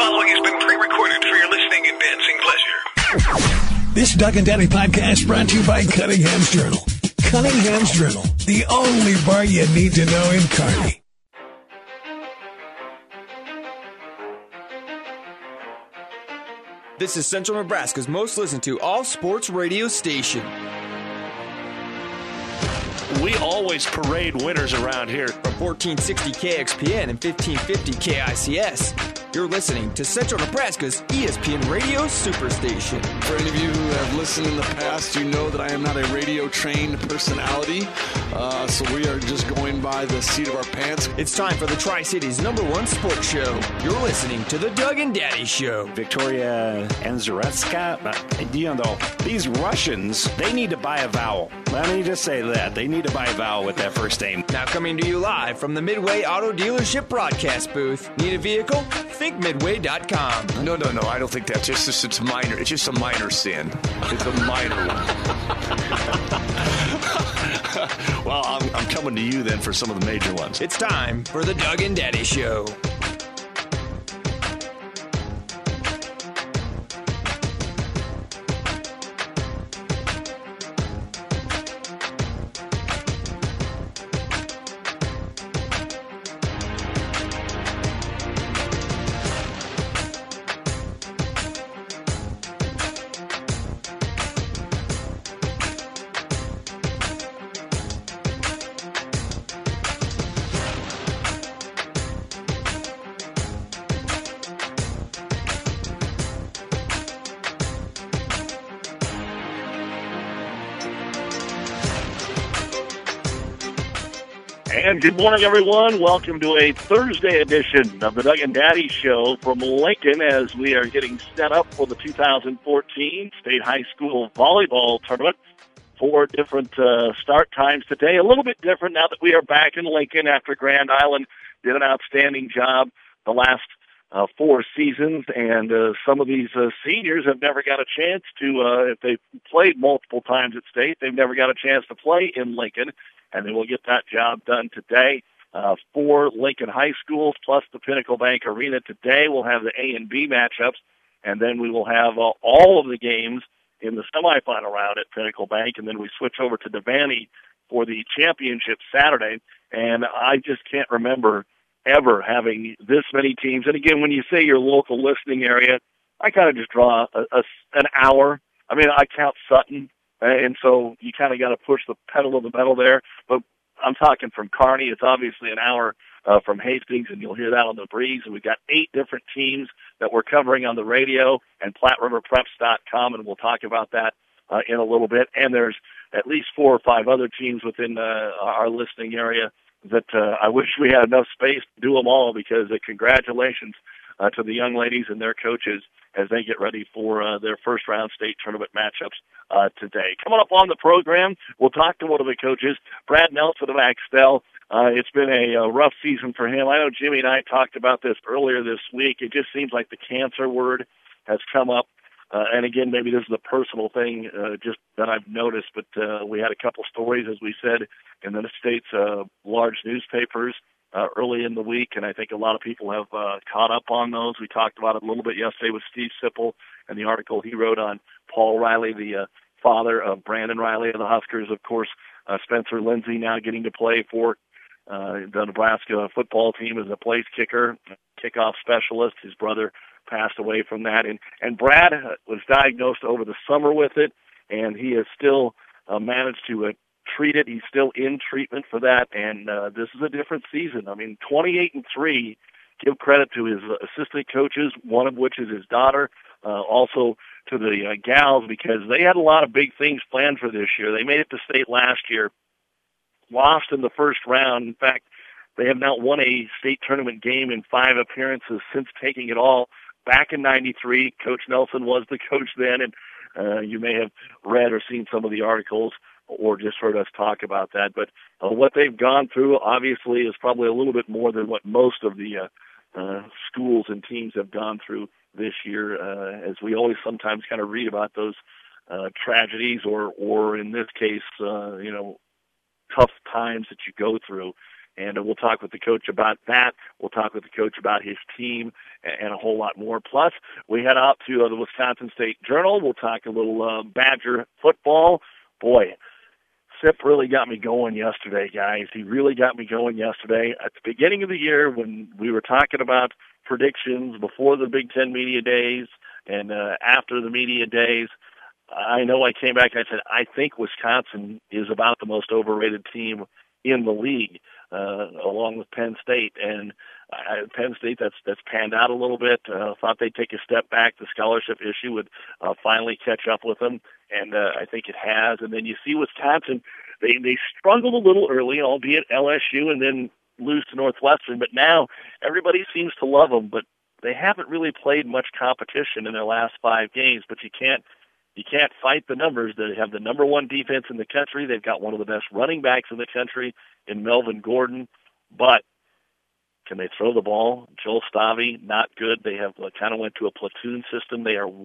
following has been pre-recorded for your listening and dancing pleasure. This Doug and Daddy podcast brought to you by Cunningham's Journal. Cunningham's Journal, the only bar you need to know in Kearney. This is Central Nebraska's most listened to all-sports radio station. We always parade winners around here. From 1460 KXPN and 1550 KICS, you're listening to Central Nebraska's ESPN Radio Superstation. For any of you who have listened in the past, you know that I am not a radio-trained personality, so we are just going by the seat of our pants. It's time for the Tri-Cities #1 sports show. You're listening to the Doug and Daddy Show. Victoria Anzaretska, these Russians, they need to buy a vowel. Let me just say that. They need to buy a vowel with that first name. Now coming to you live from the Midway Auto Dealership broadcast booth. Need a vehicle? Think Midway.com. No, I don't think that's it's minor. It's just a minor sin. It's a minor one. Well, I'm coming to you then for some of the major ones. It's time for the Doug and Daddy Show. And good morning, everyone. Welcome to a Thursday edition of the Doug and Daddy Show from Lincoln as we are getting set up for the 2014 State High School Volleyball Tournament. 4 different start times today. A little bit different now that we are back in Lincoln after Grand Island did an outstanding job the last 4 seasons. And some of these seniors have never got a chance to, if they've played multiple times at state, they've never got a chance to play in Lincoln. And then we'll get that job done today. 4 Lincoln high schools plus the Pinnacle Bank Arena. Today we'll have the A and B matchups, and then we will have all of the games in the semifinal round at Pinnacle Bank, and then we switch over to Devaney for the championship Saturday. And I just can't remember ever having this many teams. And again, when you say your local listening area, I kind of just draw an hour. I mean, I count Sutton. And so you kind of got to push the pedal to the metal there. But I'm talking from Kearney. It's obviously an hour from Hastings, and you'll hear that on the breeze. And we've got 8 different teams that we're covering on the radio and PlatteRiverPreps.com, and we'll talk about that in a little bit. And there's at least 4 or 5 other teams within our listening area that I wish we had enough space to do them all, because congratulations to the young ladies and their coaches as they get ready for their first-round state tournament matchups today. Coming up on the program, we'll talk to one of the coaches, Brad Nelson of Axtell. It's been a rough season for him. I know Jimmy and I talked about this earlier this week. It just seems like the cancer word has come up. And again, maybe this is a personal thing just that I've noticed, but we had a couple stories, as we said, in the state's large newspapers early in the week, and I think a lot of people have caught up on those. We talked about it a little bit yesterday with Steve Sipple and the article he wrote on Paul Riley, the father of Brandon Riley of the Huskers. Of course, Spencer Lindsay now getting to play for the Nebraska football team as a place kicker, kickoff specialist. His brother passed away from that, and Brad was diagnosed over the summer with it, and he has still managed to treat it. He's still in treatment for that, and this is a different season. I mean, 28-3. Give credit to his assistant coaches, one of which is his daughter, also to the gals, because they had a lot of big things planned for this year. They made it to state last year, lost in the first round. In fact, they have not won a state tournament game in 5 appearances since taking it all back in '93. Coach Nelson was the coach then, and you may have read or seen some of the articles or just heard us talk about that. But what they've gone through, obviously, is probably a little bit more than what most of the schools and teams have gone through this year, as we always sometimes kind of read about those tragedies or in this case, tough times that you go through. And we'll talk with the coach about that. We'll talk with the coach about his team and a whole lot more. Plus, we head out to the Wisconsin State Journal. We'll talk a little Badger football. Boy, Sip really got me going yesterday, guys. He really got me going yesterday. At the beginning of the year, when we were talking about predictions before the Big Ten media days and after the media days, I know I came back and I said, I think Wisconsin is about the most overrated team in the league, along with Penn State. And Penn State, that's panned out a little bit. Thought they'd take a step back. The scholarship issue would finally catch up with them, and I think it has. And then you see Wisconsin, they struggled a little early, albeit LSU, and then lose to Northwestern. But now everybody seems to love them, but they haven't really played much competition in their last 5 games. But you can't fight the numbers. They have the number 1 defense in the country. They've got one of the best running backs in the country in Melvin Gordon. But can they throw the ball? Joel Stave, not good. They have kind of went to a platoon system. They are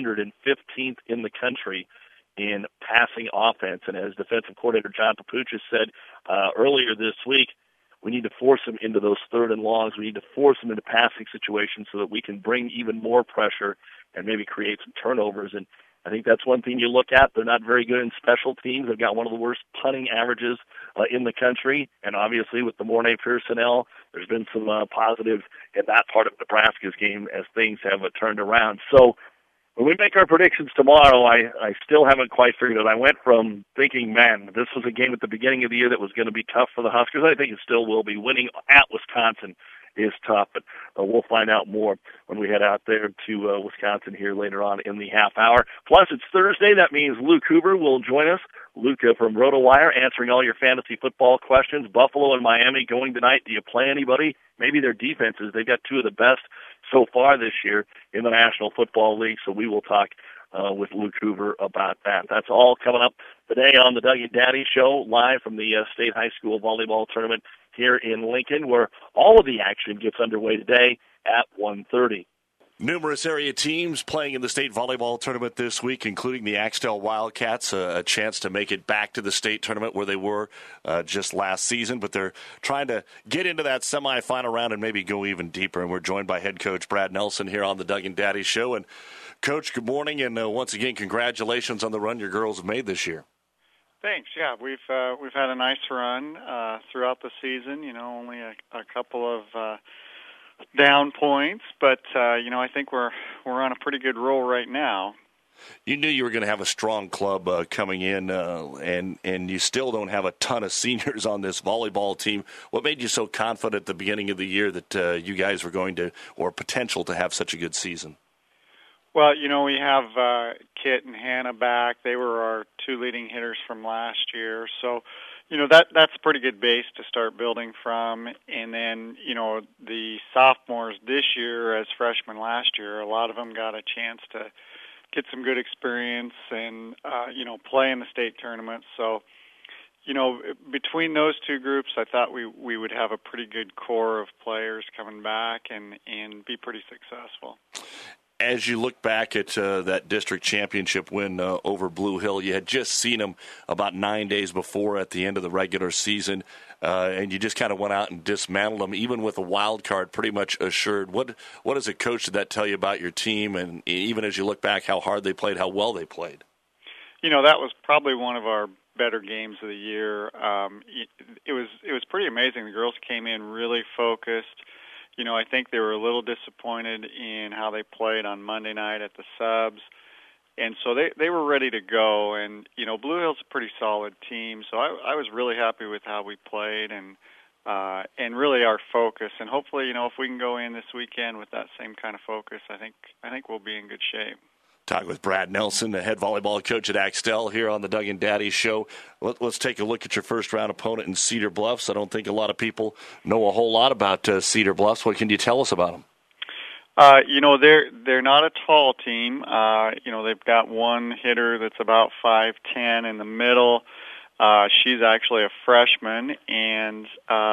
115th in the country in passing offense. And as defensive coordinator John Papuchis said earlier this week, we need to force them into those 3rd and longs. We need to force them into passing situations so that we can bring even more pressure and maybe create some turnovers. And I think that's one thing you look at. They're not very good in special teams. They've got one of the worst punting averages in the country. And obviously with the Mornay personnel, there's been some positive in that part of Nebraska's game as things have turned around. So when we make our predictions tomorrow, I still haven't quite figured it. I went from thinking, man, this was a game at the beginning of the year that was going to be tough for the Huskers. I think it still will be. Winning at Wisconsin is tough, but we'll find out more when we head out there to Wisconsin here later on in the half hour. Plus, it's Thursday. That means Luke Hoover will join us. Luke from RotoWire answering all your fantasy football questions. Buffalo and Miami going tonight. Do you play anybody? Maybe their defenses. They've got 2 of the best so far this year in the National Football League, so we will talk with Luke Hoover about that. That's all coming up today on the Doug and Daddy Show, live from the State High School Volleyball Tournament here in Lincoln, where all of the action gets underway today at 1:30. Numerous area teams playing in the state volleyball tournament this week, including the Axtell Wildcats, a chance to make it back to the state tournament where they were just last season. But they're trying to get into that semifinal round and maybe go even deeper. And we're joined by head coach Brad Nelson here on the Doug and Daddy Show. And, Coach, good morning, and once again, congratulations on the run your girls have made this year. Thanks. Yeah, we've had a nice run throughout the season. You know, only a couple of down points, but I think we're on a pretty good roll right now. You knew you were going to have a strong club coming in, and you still don't have a ton of seniors on this volleyball team. What made you so confident at the beginning of the year that you guys were going to, or potential to have such a good season? Well, we have Kit and Hannah back. They were our 2 leading hitters from last year. So, that's a pretty good base to start building from. And then, the sophomores this year as freshmen last year, a lot of them got a chance to get some good experience and, play in the state tournament. So, between those 2 groups, I thought we would have a pretty good core of players coming back and be pretty successful. As you look back at that district championship win over Blue Hill, you had just seen them about 9 days before at the end of the regular season, and you just kind of went out and dismantled them, even with a wild card pretty much assured. What as a coach did that tell you about your team, and even as you look back, how hard they played, how well they played? That was probably one of our better games of the year. It was pretty amazing. The girls came in really focused. I think they were a little disappointed in how they played on Monday night at the subs. And so they were ready to go. And, Blue Hill's a pretty solid team. So I was really happy with how we played and really our focus. And hopefully, if we can go in this weekend with that same kind of focus, I think we'll be in good shape. Talking with Brad Nelson, the head volleyball coach at Axtell, here on the Doug and Daddy Show. Let's take a look at your first-round opponent in Cedar Bluffs. I don't think a lot of people know a whole lot about Cedar Bluffs. What can you tell us about them? They're not a tall team. They've got one hitter that's about 5'10" in the middle. She's actually a freshman, and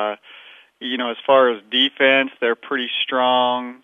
as far as defense, they're pretty strong.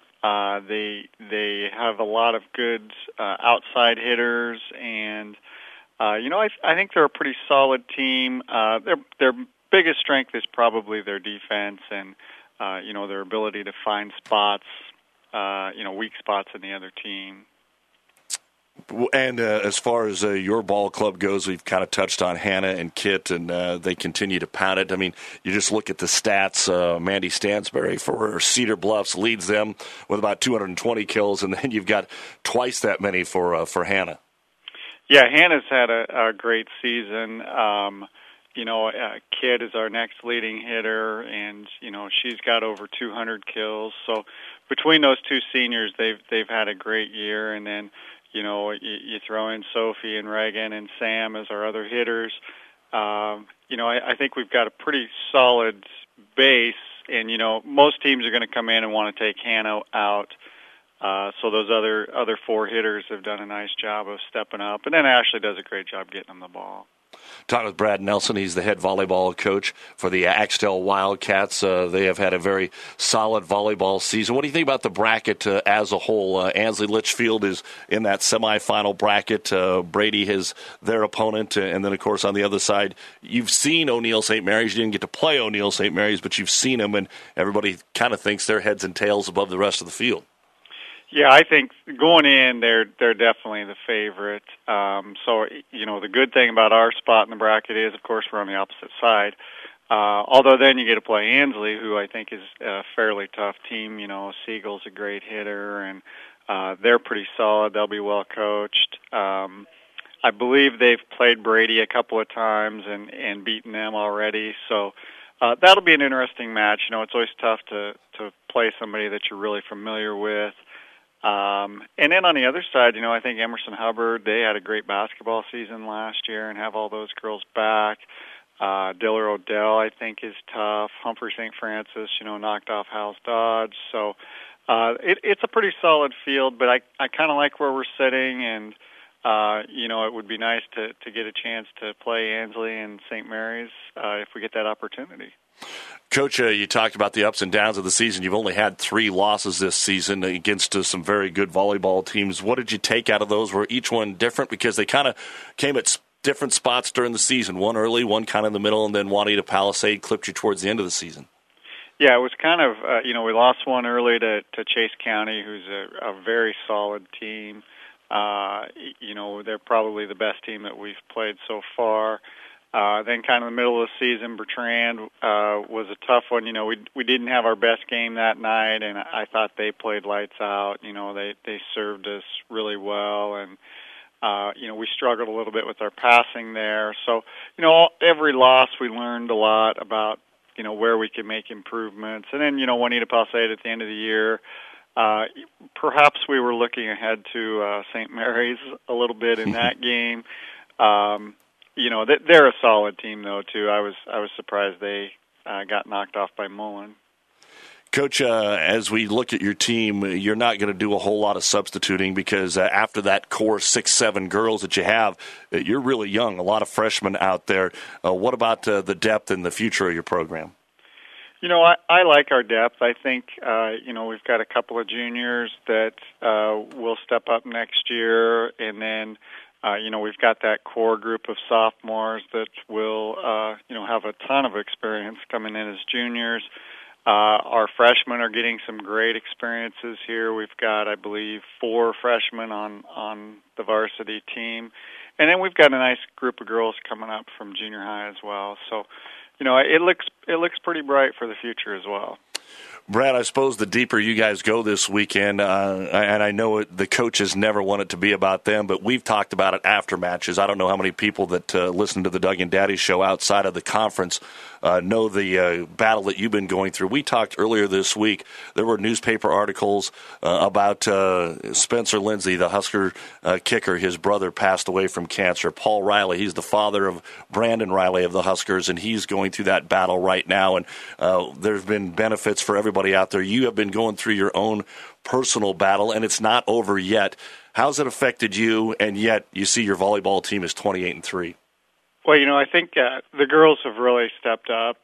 They have a lot of good outside hitters, and I think they're a pretty solid team. They're biggest strength is probably their defense and, their ability to find spots, weak spots in the other team. And as far as your ball club goes, we've kind of touched on Hannah and Kit, and they continue to pound it. I mean, you just look at the stats. Mandy Stansberry for Cedar Bluffs leads them with about 220 kills, and then you've got twice that many for Hannah. Yeah, Hannah's had a great season. Kit is our next leading hitter, and she's got over 200 kills. So between those two seniors, they've had a great year, and then. You throw in Sophie and Reagan and Sam as our other hitters. I think we've got a pretty solid base, and, most teams are going to come in and want to take Hannah out. So those other four hitters have done a nice job of stepping up. And then Ashley does a great job getting them the ball. Talking with Brad Nelson, he's the head volleyball coach for the Axtell Wildcats. They have had a very solid volleyball season. What do you think about the bracket as a whole? Ansley Litchfield is in that semifinal bracket. Brady is their opponent. And then, of course, on the other side, you've seen O'Neill St. Mary's. You didn't get to play O'Neill St. Mary's, but you've seen them, and everybody kind of thinks they're heads and tails above the rest of the field. Yeah, I think going in, they're definitely the favorite. The good thing about our spot in the bracket is, of course, we're on the opposite side. Although then you get to play Ansley, who I think is a fairly tough team. Siegel's a great hitter, and they're pretty solid. They'll be well coached. I believe they've played Brady a couple of times and beaten them already. So that'll be an interesting match. It's always tough to play somebody that you're really familiar with. And then on the other side, I think Emerson Hubbard, they had a great basketball season last year and have all those girls back. Diller Odell, I think, is tough. Humphrey St. Francis, knocked off House Dodge. So it's a pretty solid field, but I kind of like where we're sitting, and, it would be nice to get a chance to play Ansley and St. Mary's if we get that opportunity. Coach, you talked about the ups and downs of the season. You've only had 3 losses this season against some very good volleyball teams. What did you take out of those? Were each one different? Because they kind of came at different spots during the season. One early, one kind of in the middle, and then Juanita Palisade clipped you towards the end of the season. Yeah, it was kind of, we lost one early to Chase County, who's a very solid team. They're probably the best team that we've played so far. Then kind of in the middle of the season, Bertrand was a tough one. We didn't have our best game that night, and I thought they played lights out. They served us really well, and, we struggled a little bit with our passing there. So, every loss we learned a lot about, where we could make improvements. And then, Juanita Palisade at the end of the year, perhaps we were looking ahead to St. Mary's a little bit in that game. They're a solid team, though, too. I was surprised they got knocked off by Mullen. Coach, as we look at your team, you're not going to do a whole lot of substituting because after that core 6-7 girls that you have, you're really young, a lot of freshmen out there. What about the depth and the future of your program? I like our depth. I think, we've got a couple of juniors that will step up next year, and then we've got that core group of sophomores that will, have a ton of experience coming in as juniors. Our freshmen are getting some great experiences here. We've got, I believe, 4 freshmen on the varsity team. And then we've got a nice group of girls coming up from junior high as well. So, it looks pretty bright for the future as well. Brad, I suppose the deeper you guys go this weekend, and I know the coaches never want it to be about them, but we've talked about it after matches. I don't know how many people that listen to the Doug and Daddy show outside of the conference know the battle that you've been going through. We talked earlier this week. There were newspaper articles about Spencer Lindsay, the Husker kicker. His brother passed away from cancer. Paul Riley, he's the father of Brandon Riley of the Huskers, and he's going through that battle right now. And there's been benefits for everybody out there. You have been going through your own personal battle, and it's not over yet. How's it affected you, and yet you see your volleyball team is 28-3? Well, I think the girls have really stepped up.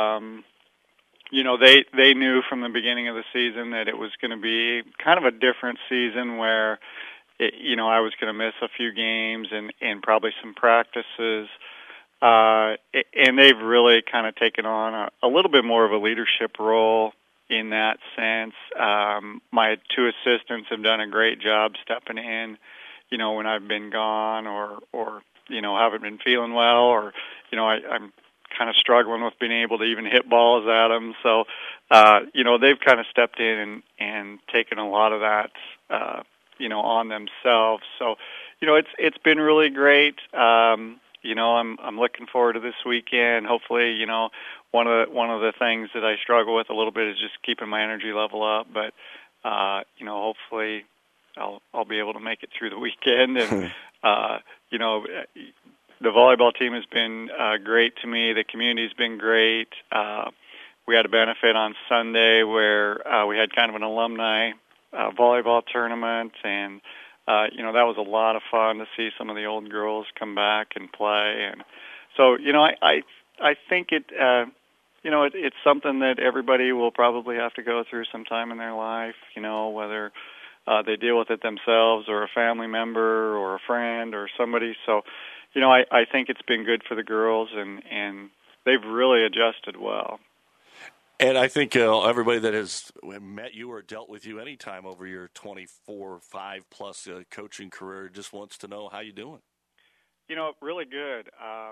They knew from the beginning of the season that it was going to be kind of a different season where, I was going to miss a few games and probably some practices. and they've really kind of taken on a little bit more of a leadership role in that sense. My two assistants have done a great job stepping in, when I've been gone or haven't been feeling well, or, I'm kind of struggling with being able to even hit balls at them. So, they've kind of stepped in and taken a lot of that, on themselves. So, it's been really great. I'm looking forward to this weekend. Hopefully, one of the things that I struggle with a little bit is just keeping my energy level up. But hopefully, I'll be able to make it through the weekend. And the volleyball team has been great to me. The community's been great. We had a benefit on Sunday where we had kind of an alumni volleyball tournament, and that was a lot of fun to see some of the old girls come back and play. And so, I think it's something that everybody will probably have to go through sometime in their life, whether they deal with it themselves or a family member or a friend or somebody. So, I think it's been good for the girls, and they've really adjusted well. And I think everybody that has met you or dealt with you any time over your 24, 5-plus coaching career just wants to know how you're doing. Really good. I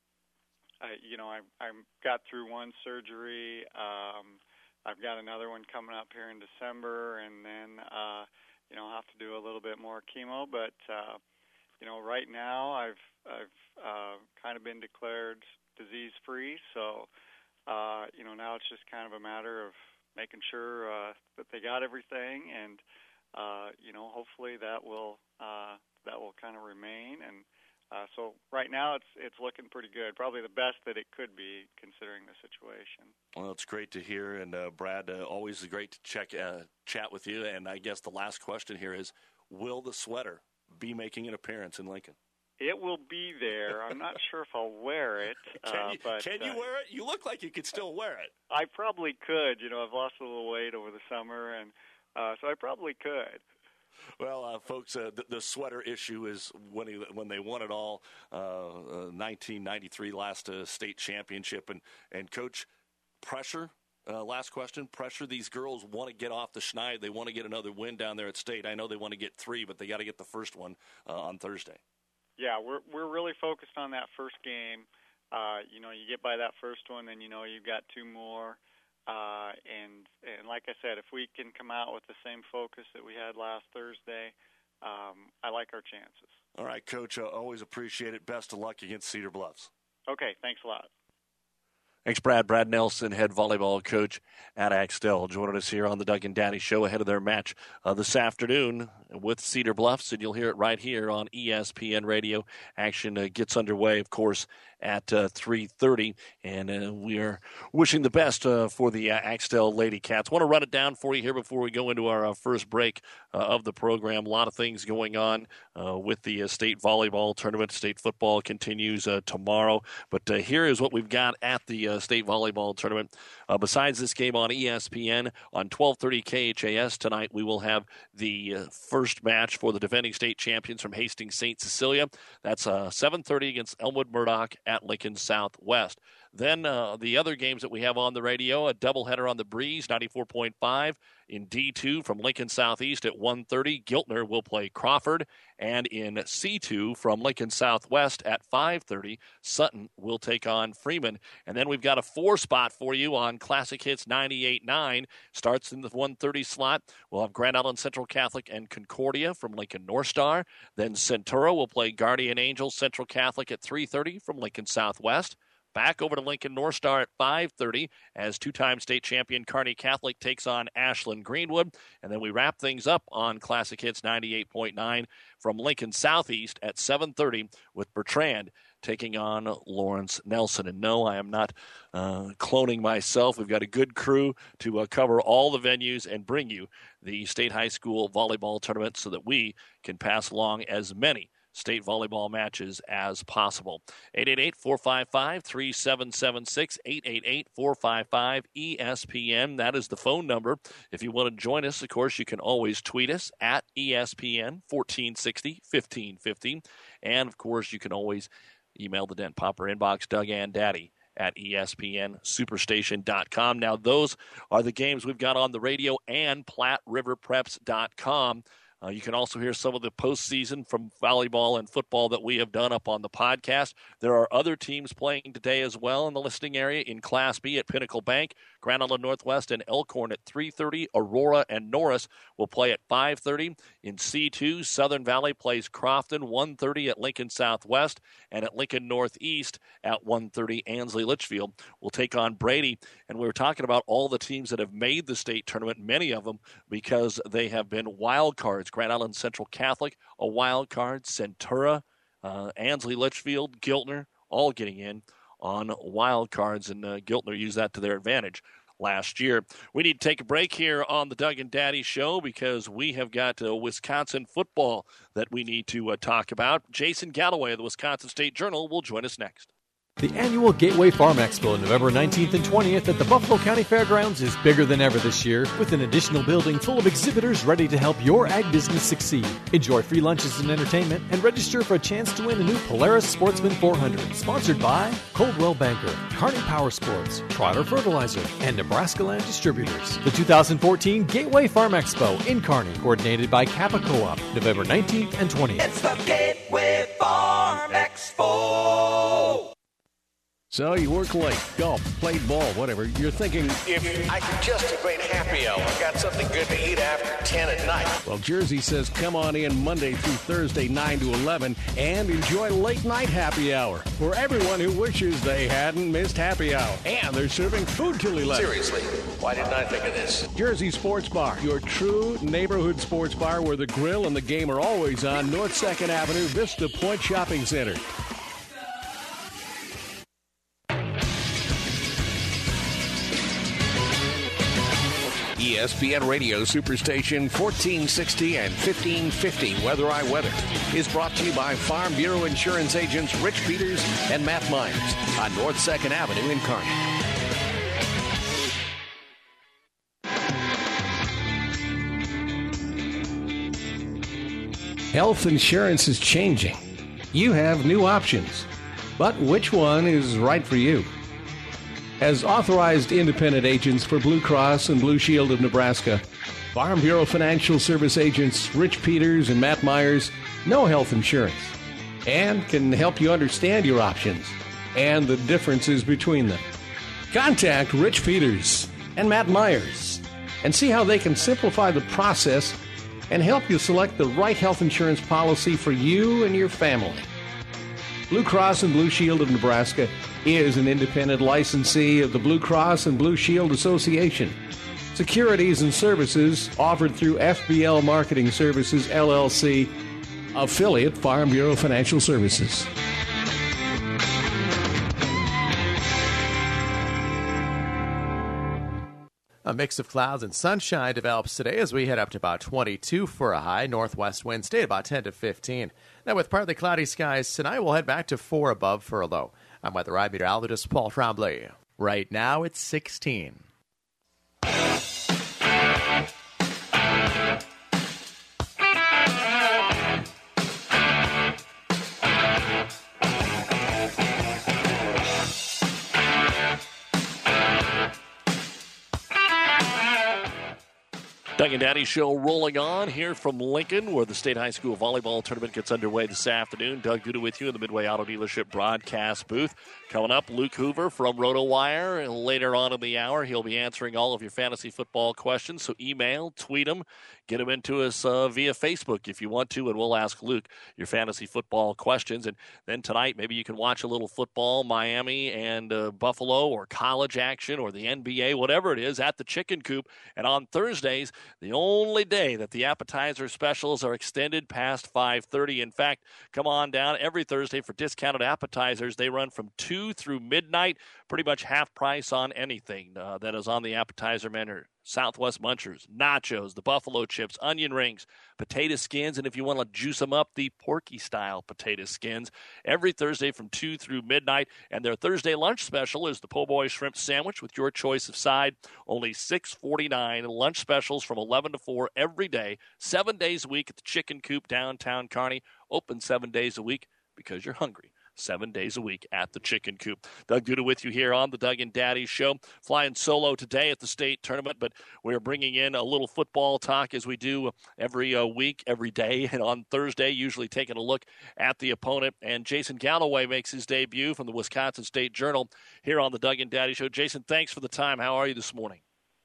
got through one surgery. I've got another one coming up here in December, and then I'll have to do a little bit more chemo. But right now I've kind of been declared disease-free, so. Now it's just kind of a matter of making sure that they got everything, and hopefully that will kind of remain. And so right now it's looking pretty good, probably the best that it could be considering the situation. Well, it's great to hear, and Brad, always great to chat with you. And I guess the last question here is: will the sweater be making an appearance in Lincoln? It will be there. I'm not sure if I'll wear it. Can you wear it? You look like you could still wear it. I probably could. I've lost a little weight over the summer, and so I probably could. Well, folks, the sweater issue is when they won it all, 1993 last state championship. And Coach, pressure, last question, pressure. These girls want to get off the schneid. They want to get another win down there at state. I know they want to get 3, but they got to get the first one on Thursday. Yeah, we're really focused on that first game. You get by that first one, then you've got 2 more. And like I said, if we can come out with the same focus that we had last Thursday, I like our chances. All right, Coach, always appreciate it. Best of luck against Cedar Bluffs. Okay, thanks a lot. Thanks, Brad. Brad Nelson, head volleyball coach at Axtell, joining us here on the Doug and Daddy Show ahead of their match this afternoon with Cedar Bluffs, and you'll hear it right here on ESPN Radio. Action gets underway, of course, at 3:30, and we are wishing the best for the Axtell Lady Cats. Want to run it down for you here before we go into our first break of the program. A lot of things going on with the state volleyball tournament. State football continues tomorrow, but here is what we've got at the state volleyball tournament. Besides this game on ESPN, on 12:30 KHAS tonight, we will have the first match for the defending state champions from Hastings St. Cecilia. That's 7:30 against Elmwood Murdoch at Lincoln Southwest. Then the other games that we have on the radio, a doubleheader on the Breeze, 94.5 in D2 from Lincoln Southeast at 1:30. Giltner will play Crawford. And in C2 from Lincoln Southwest at 5:30, Sutton will take on Freeman. And then we've got a 4 spot for you on Classic Hits 98.9. Starts in the 1:30 slot. We'll have Grand Island Central Catholic and Concordia from Lincoln North Star. Then Centura will play Guardian Angels Central Catholic at 3:30 from Lincoln Southwest. Back over to Lincoln North Star at 5:30 as 2-time state champion Kearney Catholic takes on Ashland Greenwood. And then we wrap things up on Classic Hits 98.9 from Lincoln Southeast at 7:30 with Bertrand taking on Lawrence Nelson. And no, I am not cloning myself. We've got a good crew to cover all the venues and bring you the state high school volleyball tournament so that we can pass along as many state volleyball matches as possible. 888-455-3776, 888-455-ESPN. That is the phone number. If you want to join us, of course, you can always tweet us at ESPN 1460 1550. And, of course, you can always email the Dent Popper inbox, Doug and Daddy at ESPNSuperstation.com. Now, those are the games we've got on the radio and PlatteRiverPreps.com. You can also hear some of the postseason from volleyball and football that we have done up on the podcast. There are other teams playing today as well in the listening area. In Class B at Pinnacle Bank, Grand Island Northwest and Elkhorn at 3:30. Aurora and Norris will play at 5:30. In C2, Southern Valley plays Crofton, 1:30 at Lincoln Southwest. And at Lincoln Northeast at 1:30, Ansley Litchfield will take on Brady. And we were talking about all the teams that have made the state tournament, many of them because they have been wild cards. Grand Island Central Catholic, a wild card. Centura, Ansley Litchfield, Giltner, all getting in on wild cards, and Giltner used that to their advantage last year. We need to take a break here on the Doug and Daddy Show because we have got Wisconsin football that we need to talk about. Jason Galloway of the Wisconsin State Journal will join us next. The annual Gateway Farm Expo, November 19th and 20th at the Buffalo County Fairgrounds, is bigger than ever this year, with an additional building full of exhibitors ready to help your ag business succeed. Enjoy free lunches and entertainment, and register for a chance to win a new Polaris Sportsman 400, sponsored by Coldwell Banker, Kearney Power Sports, Trotter Fertilizer, and Nebraska Land Distributors. The 2014 Gateway Farm Expo in Kearney, coordinated by Kappa Co-op, November 19th and 20th. It's the Gateway Farm Expo. So you work late, golf, played ball, whatever. You're thinking, if I could just have made happy hour, got something good to eat after 10 at night. Well, Jersey says come on in Monday through Thursday, 9 to 11, and enjoy late night happy hour for everyone who wishes they hadn't missed happy hour. And they're serving food till 11. Seriously, why didn't I think of this? Jersey Sports Bar, your true neighborhood sports bar where the grill and the game are always on North 2nd Avenue, Vista Point Shopping Center. ESPN Radio Superstation 1460 and 1550 Weather I Weather is brought to you by Farm Bureau Insurance agents Rich Peters and Matt Myers on North 2nd Avenue in Kearney. Health insurance is changing. You have new options, but which one is right for you? As authorized independent agents for Blue Cross and Blue Shield of Nebraska, Farm Bureau Financial Service agents Rich Peters and Matt Myers know health insurance and can help you understand your options and the differences between them. Contact Rich Peters and Matt Myers and see how they can simplify the process and help you select the right health insurance policy for you and your family. Blue Cross and Blue Shield of Nebraska is an independent licensee of the Blue Cross and Blue Shield Association. Securities and services offered through FBL Marketing Services, LLC, affiliate Farm Bureau Financial Services. A mix of clouds and sunshine develops today as we head up to about 22 for a high. Northwest wind stay about 10 to 15. Now with partly cloudy skies tonight, we'll head back to 4 above for a low. I'm weather meteorologist Paul Tremblay. Right now it's 16. Doug and Daddy Show rolling on here from Lincoln, where the State High School Volleyball Tournament gets underway this afternoon. Doug Duda with you in the Midway Auto Dealership broadcast booth. Coming up, Luke Hoover from RotoWire. And later on in the hour, he'll be answering all of your fantasy football questions. So email, tweet them, get them into us via Facebook if you want to, and we'll ask Luke your fantasy football questions. And then tonight, maybe you can watch a little football, Miami and Buffalo, or college action, or the NBA, whatever it is, at the Chicken Coop. And on Thursdays, the only day that the appetizer specials are extended past 5:30. In fact, come on down every Thursday for discounted appetizers. They run from 2 through midnight, pretty much half price on anything that is on the appetizer menu. Southwest Munchers, nachos, the buffalo chips, onion rings, potato skins, and if you want to juice them up, the Porky-style potato skins. Every Thursday from 2 through midnight. And their Thursday lunch special is the Po' Boy shrimp sandwich with your choice of side. Only $6.49. Lunch specials from 11 to 4 every day, 7 days a week at the Chicken Coop downtown Kearney. Open 7 days a week because you're hungry 7 days a week at the Chicken Coop. Doug Duda with you here on the Doug and Daddy Show. Flying solo today at the state tournament, but we're bringing in a little football talk as we do every week, every day. And on Thursday, usually taking a look at the opponent. And Jason Galloway makes his debut from the Wisconsin State Journal here on the Doug and Daddy Show. Jason, thanks for the time. How are you this morning?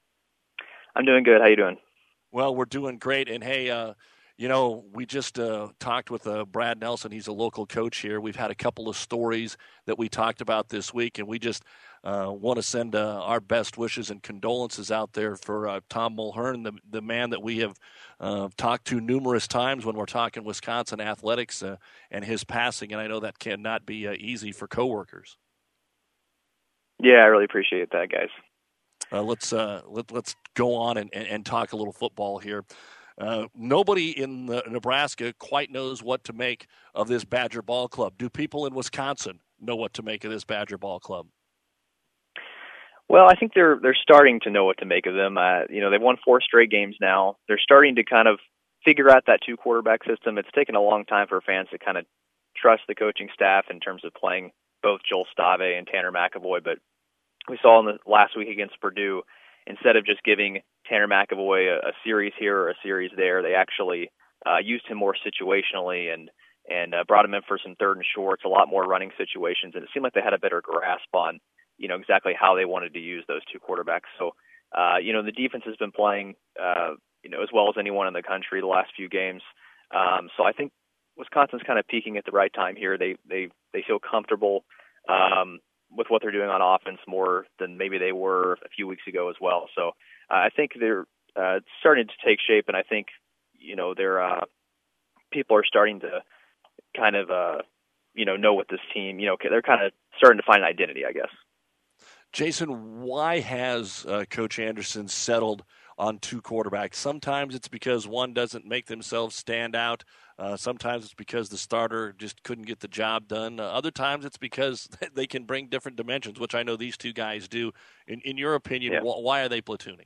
I'm doing good. How you doing? Well, we're doing great. And, hey, we just talked with Brad Nelson. He's a local coach here. We've had a couple of stories that we talked about this week, and we just want to send our best wishes and condolences out there for Tom Mulhern, the man that we have talked to numerous times when we're talking Wisconsin athletics and his passing. And I know that cannot be easy for coworkers. Yeah, I really appreciate that, guys. Let's go on and talk a little football here. Nobody in Nebraska quite knows what to make of this Badger Ball Club. Do people in Wisconsin know what to make of this Badger Ball Club? Well, I think they're starting to know what to make of them. They've won 4 straight games now. They're starting to kind of figure out that 2-quarterback system. It's taken a long time for fans to kind of trust the coaching staff in terms of playing both Joel Stave and Tanner McAvoy, but we saw in the last week against Purdue, instead of just giving Tanner McAvoy a series here or a series there, they actually used him more situationally and brought him in for some third and shorts, a lot more running situations, and it seemed like they had a better grasp on exactly how they wanted to use those 2 quarterbacks. So the defense has been playing as well as anyone in the country the last few games. So I think Wisconsin's kind of peaking at the right time here. They feel comfortable with what they're doing on offense more than maybe they were a few weeks ago as well. So I think they're starting to take shape, and I think their people are starting to kind of know what this team. They're kind of starting to find an identity, I guess. Jason, why has Coach Anderson settled on 2 quarterbacks? Sometimes it's because one doesn't make themselves stand out. Sometimes it's because the starter just couldn't get the job done. Other times it's because they can bring different dimensions, which I know these 2 guys do. In your opinion, why are they platooning?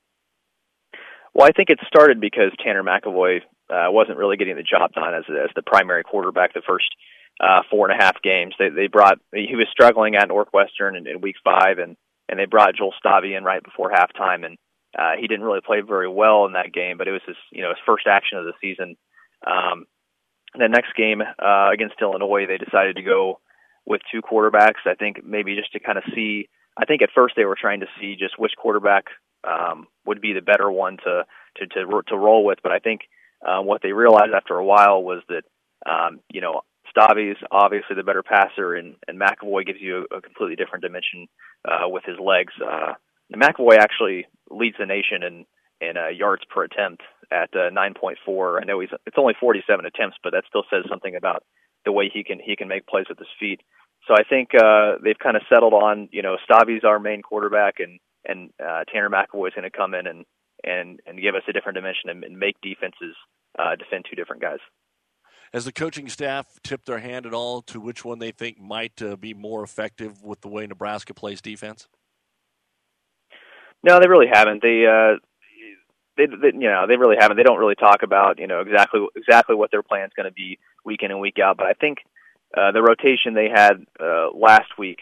Well, I think it started because Tanner McAvoy wasn't really getting the job done as the primary quarterback the first 4.5 games. He was struggling at Northwestern in week 5, and they brought Joel Stave in right before halftime, and he didn't really play very well in that game, but it was his first action of the season. The next game against Illinois, they decided to go with 2 quarterbacks. I think maybe just to kind of see. I think at first they were trying to see just which quarterback would be the better one to roll with. But I think what they realized after a while was that Stave's obviously the better passer, and McAvoy gives you a completely different dimension with his legs. McAvoy actually leads the nation in yards per attempt at 9.4. I know it's only 47 attempts, but that still says something about the way he can make plays with his feet. So I think they've kind of settled on Stave's our main quarterback, and Tanner McAvoy is going to come in and give us a different dimension and make defenses defend 2 different guys. Has the coaching staff tipped their hand at all to which one they think might be more effective with the way Nebraska plays defense? No, they really haven't. They really haven't. They don't really talk about exactly what their plan is going to be week in and week out. But I think the rotation they had last week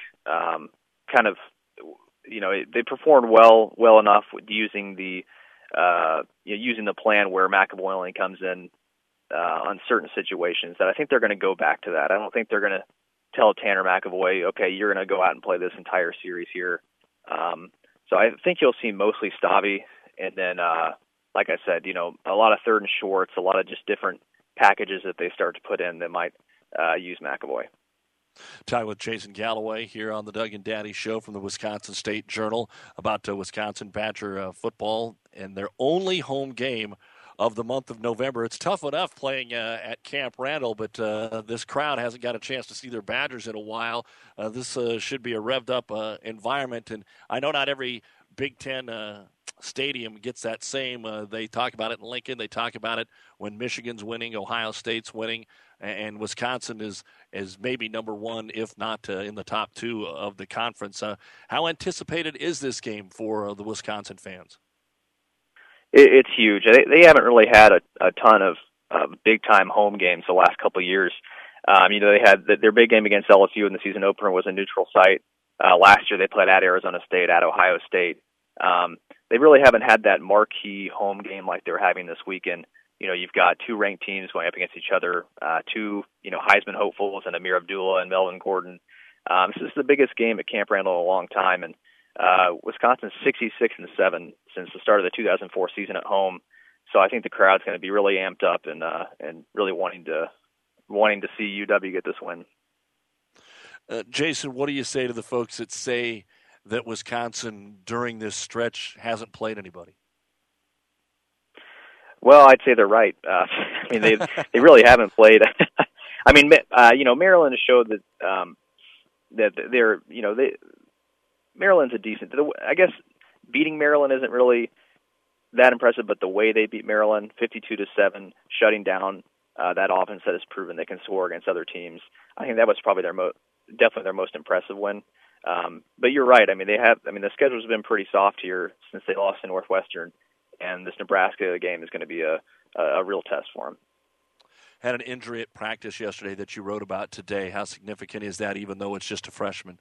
they performed well enough with using the plan where McAvoy only comes in on certain situations that I think they're going to go back to that. I don't think they're going to tell Tanner McAvoy, okay, you're going to go out and play this entire series here. So I think you'll see mostly Stave, and then, like I said, a lot of third and shorts, a lot of just different packages that they start to put in that might use McAvoy. Talking with Jason Galloway here on the Doug and Daddy Show from the Wisconsin State Journal about Wisconsin Badger football and their only home game of the month of November. It's tough enough playing at Camp Randall, but this crowd hasn't got a chance to see their Badgers in a while. This should be a revved-up environment, and I know not every Big Ten stadium gets that same. They talk about it in Lincoln. They talk about it when Michigan's winning, Ohio State's winning, and Wisconsin is maybe number 1, if not in the top 2 of the conference. How anticipated is this game for the Wisconsin fans? It's huge. They haven't really had a ton of big-time home games the last couple of years. They had their big game against LSU in the season opener was a neutral site. Last year they played at Arizona State, at Ohio State. They really haven't had that marquee home game like they're having this weekend. You've got two ranked teams going up against each other, two, Heisman hopefuls and Amir Abdullah and Melvin Gordon. This is the biggest game at Camp Randall in a long time, and Wisconsin's 66-7 since the start of the 2004 season at home. So I think the crowd's going to be really amped up and really wanting to see UW get this win. Jason, what do you say to the folks that say that Wisconsin during this stretch hasn't played anybody? Well, I'd say they're right. They really haven't played. Maryland has showed that they're Maryland's a decent. I guess beating Maryland isn't really that impressive, but the way they beat Maryland, 52-7, shutting down that offense that has proven they can score against other teams, I think that was probably definitely their most impressive win. But you're right. The schedule's been pretty soft here since they lost to Northwestern, and this Nebraska game is going to be a real test for them. Had an injury at practice yesterday that you wrote about today. How significant is that, even though it's just a freshman?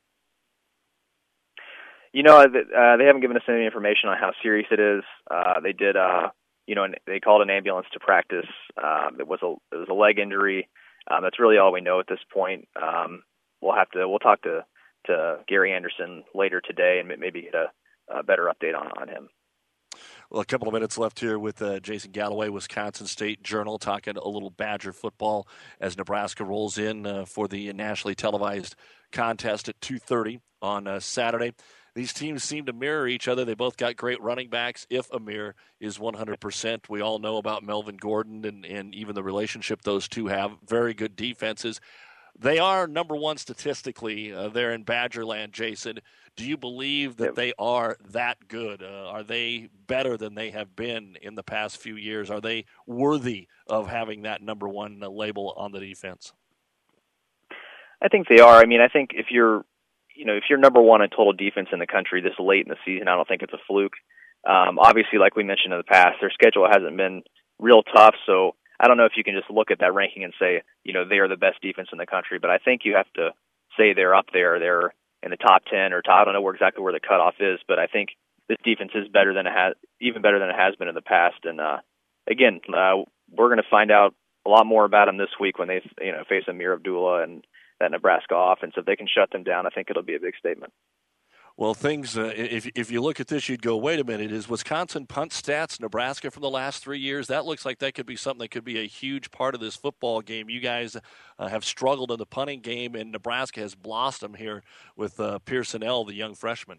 They haven't given us any information on how serious it is. They did, they called an ambulance to practice. It was a leg injury. That's really all we know at this point. We'll talk to Gary Anderson later today and maybe get a better update on him. Well, a couple of minutes left here with Jason Galloway, Wisconsin State Journal, talking a little Badger football as Nebraska rolls in for the nationally televised contest at 2:30 on Saturday. These teams seem to mirror each other. They both got great running backs. If Amir is 100%, we all know about Melvin Gordon and even the relationship those two have. Very good defenses. They are number one statistically there in Badgerland, Jason. Do you believe that they are that good? Are they better than they have been in the past few years? Are they worthy of having that number one label on the defense? I think they are. I think if you're number one in total defense in the country this late in the season, I don't think it's a fluke. Obviously, like we mentioned in the past, their schedule hasn't been real tough, so I don't know if you can just look at that ranking and say, they are the best defense in the country, but I think you have to say they're up there. They're in the top 10 or top, I don't know exactly where the cutoff is, but I think this defense is better than even better than it has been in the past. And again, we're going to find out a lot more about them this week when they face Amir Abdullah and that Nebraska offense. If they can shut them down, I think it'll be a big statement. Well, things, if you look at this, you'd go, wait a minute, is Wisconsin punt stats Nebraska from the last 3 years? That looks like that could be something that could be a huge part of this football game. You guys have struggled in the punting game, and Nebraska has blossomed here with Pearson L., the young freshman.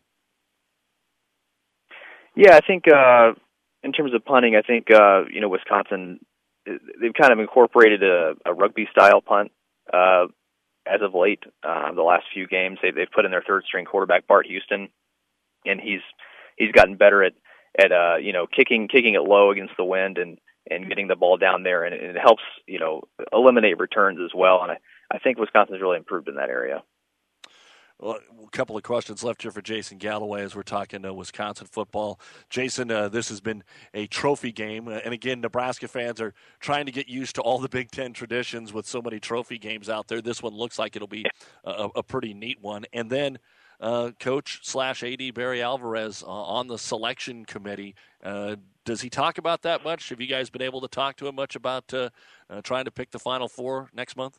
Yeah, I think in terms of punting, I think, Wisconsin, they've kind of incorporated a rugby-style punt as of late, the last few games. They've put in their third-string quarterback, Bart Houston, and he's gotten better at kicking it low against the wind and getting the ball down there, and it helps eliminate returns as well. And I think Wisconsin's really improved in that area. Well, a couple of questions left here for Jason Galloway as we're talking Wisconsin football. Jason, this has been a trophy game. And again, Nebraska fans are trying to get used to all the Big Ten traditions with so many trophy games out there. This one looks like it'll be a pretty neat one. And then Coach/AD Barry Alvarez on the selection committee. Does he talk about that much? Have you guys been able to talk to him much about trying to pick the Final Four next month?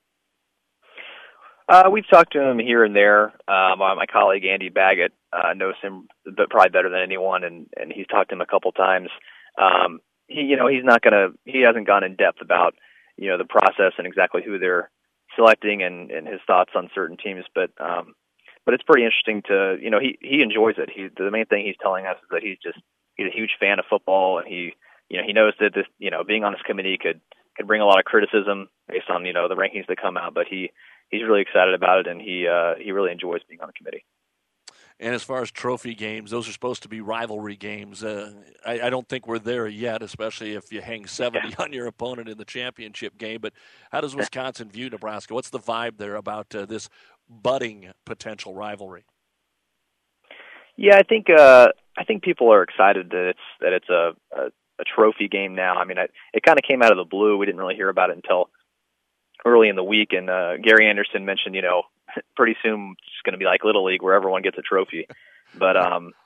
We've talked to him here and there. My colleague Andy Baggett knows him probably better than anyone, and he's talked to him a couple times. He hasn't gone in depth about the process and exactly who they're selecting and his thoughts on certain teams, but it's pretty interesting to he enjoys it. The main thing he's telling us is that he's a huge fan of football, and he knows that this being on this committee could bring a lot of criticism based on the rankings that come out, but he's really excited about it, and he really enjoys being on the committee. And as far as trophy games, those are supposed to be rivalry games. I don't think we're there yet, especially if you hang 70 on your opponent in the championship game. But how does Wisconsin view Nebraska? What's the vibe there about this budding potential rivalry? Yeah, I think people are excited that it's a trophy game now. I mean, it kind of came out of the blue. We didn't really hear about it until early in the week, and Gary Anderson mentioned, pretty soon it's going to be like Little League where everyone gets a trophy. But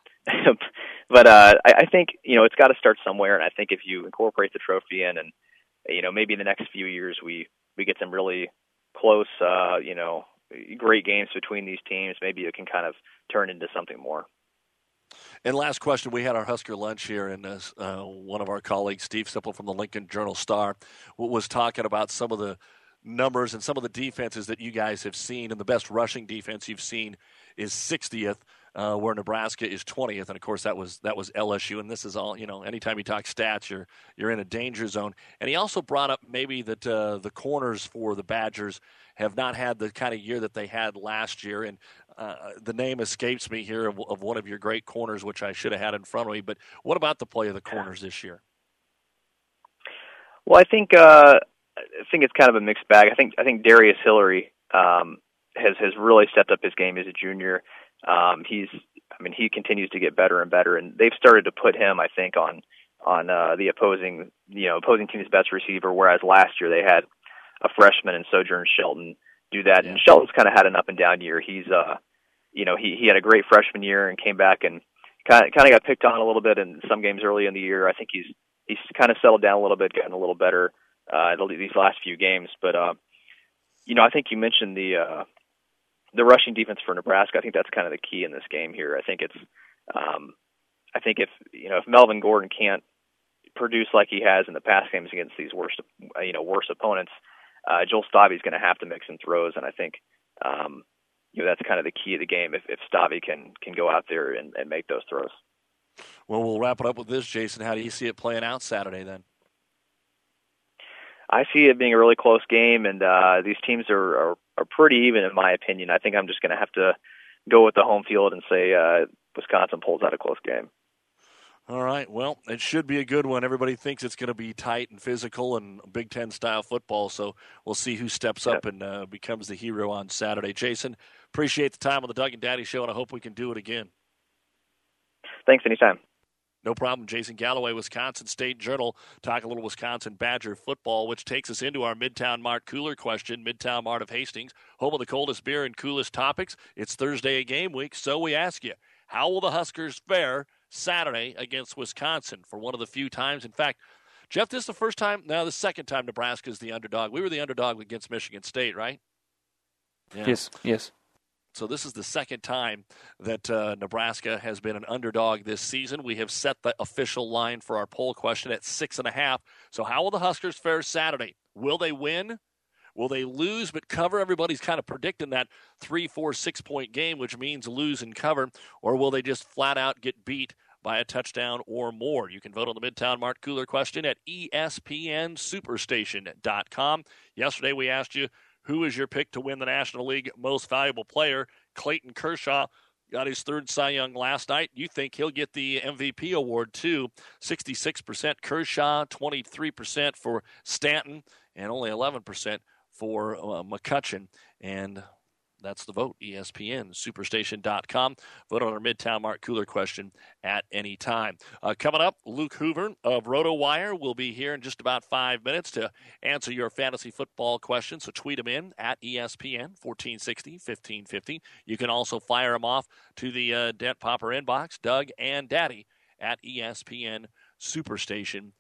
I think, it's got to start somewhere, and I think if you incorporate the trophy in, and maybe in the next few years we get some really close, great games between these teams, maybe it can kind of turn into something more. And last question, we had our Husker lunch here, and one of our colleagues, Steve Sipple from the Lincoln Journal-Star, was talking about some of the numbers and some of the defenses that you guys have seen, and the best rushing defense you've seen is 60th, where Nebraska is 20th, and of course that was LSU. And this is all, anytime you talk stats, you're in a danger zone. And he also brought up maybe that the corners for the Badgers have not had the kind of year that they had last year. And the name escapes me here of one of your great corners, which I should have had in front of me. But what about the play of the corners this year? Well, I think it's kind of a mixed bag. I think Darius Hillary has really stepped up his game as a junior. He continues to get better and better, and they've started to put him, I think, on the opposing team's best receiver. Whereas last year they had a freshman in Sojourn Shelton do that, and Shelton's kind of had an up and down year. He's he had a great freshman year and came back and kind of got picked on a little bit in some games early in the year. I think he's kind of settled down a little bit, gotten a little better these last few games. But I think you mentioned the rushing defense for Nebraska. I think that's kind of the key in this game here. I think if Melvin Gordon can't produce like he has in the past games against these worse opponents, Joel Stavey's going to have to mix in throws, and I think that's kind of the key of the game if Stavey can go out there and make those throws. Well, we'll wrap it up with this, Jason. How do you see it playing out Saturday then? I see it being a really close game, and these teams are pretty even, in my opinion. I think I'm just going to have to go with the home field and say Wisconsin pulls out a close game. All right. Well, it should be a good one. Everybody thinks it's going to be tight and physical and Big Ten-style football, so we'll see who steps up and becomes the hero on Saturday. Jason, appreciate the time on the Doug and Daddy Show, and I hope we can do it again. Thanks, anytime. No problem. Jason Galloway, Wisconsin State Journal, talk a little Wisconsin Badger football, which takes us into our Midtown Mart cooler question. Midtown Mart of Hastings, home of the coldest beer and coolest topics. It's Thursday game week, so we ask you, how will the Huskers fare Saturday against Wisconsin for one of the few times? In fact, Jeff, this is the second time Nebraska is the underdog. We were the underdog against Michigan State, right? Yeah. Yes. So this is the second time that Nebraska has been an underdog this season. We have set the official line for our poll question at 6.5. So how will the Huskers fare Saturday? Will they win? Will they lose but cover? Everybody's kind of predicting that 3, 4, 6-point game, which means lose and cover. Or will they just flat out get beat by a touchdown or more? You can vote on the Midtown Mart Cooler question at ESPNSuperstation.com. Yesterday we asked you, who is your pick to win the National League Most Valuable Player? Clayton Kershaw got his third Cy Young last night. You think he'll get the MVP award, too. 66% Kershaw, 23% for Stanton, and only 11% for McCutchen. And that's the vote, ESPN, Superstation.com. Vote on our Midtown Mart Cooler question at any time. Coming up, Luke Hoover of RotoWire will be here in just about 5 minutes to answer your fantasy football questions. So tweet them in at ESPN 1460 1550. You can also fire them off to the Dent Popper inbox, Doug and Daddy at ESPN Superstation.com.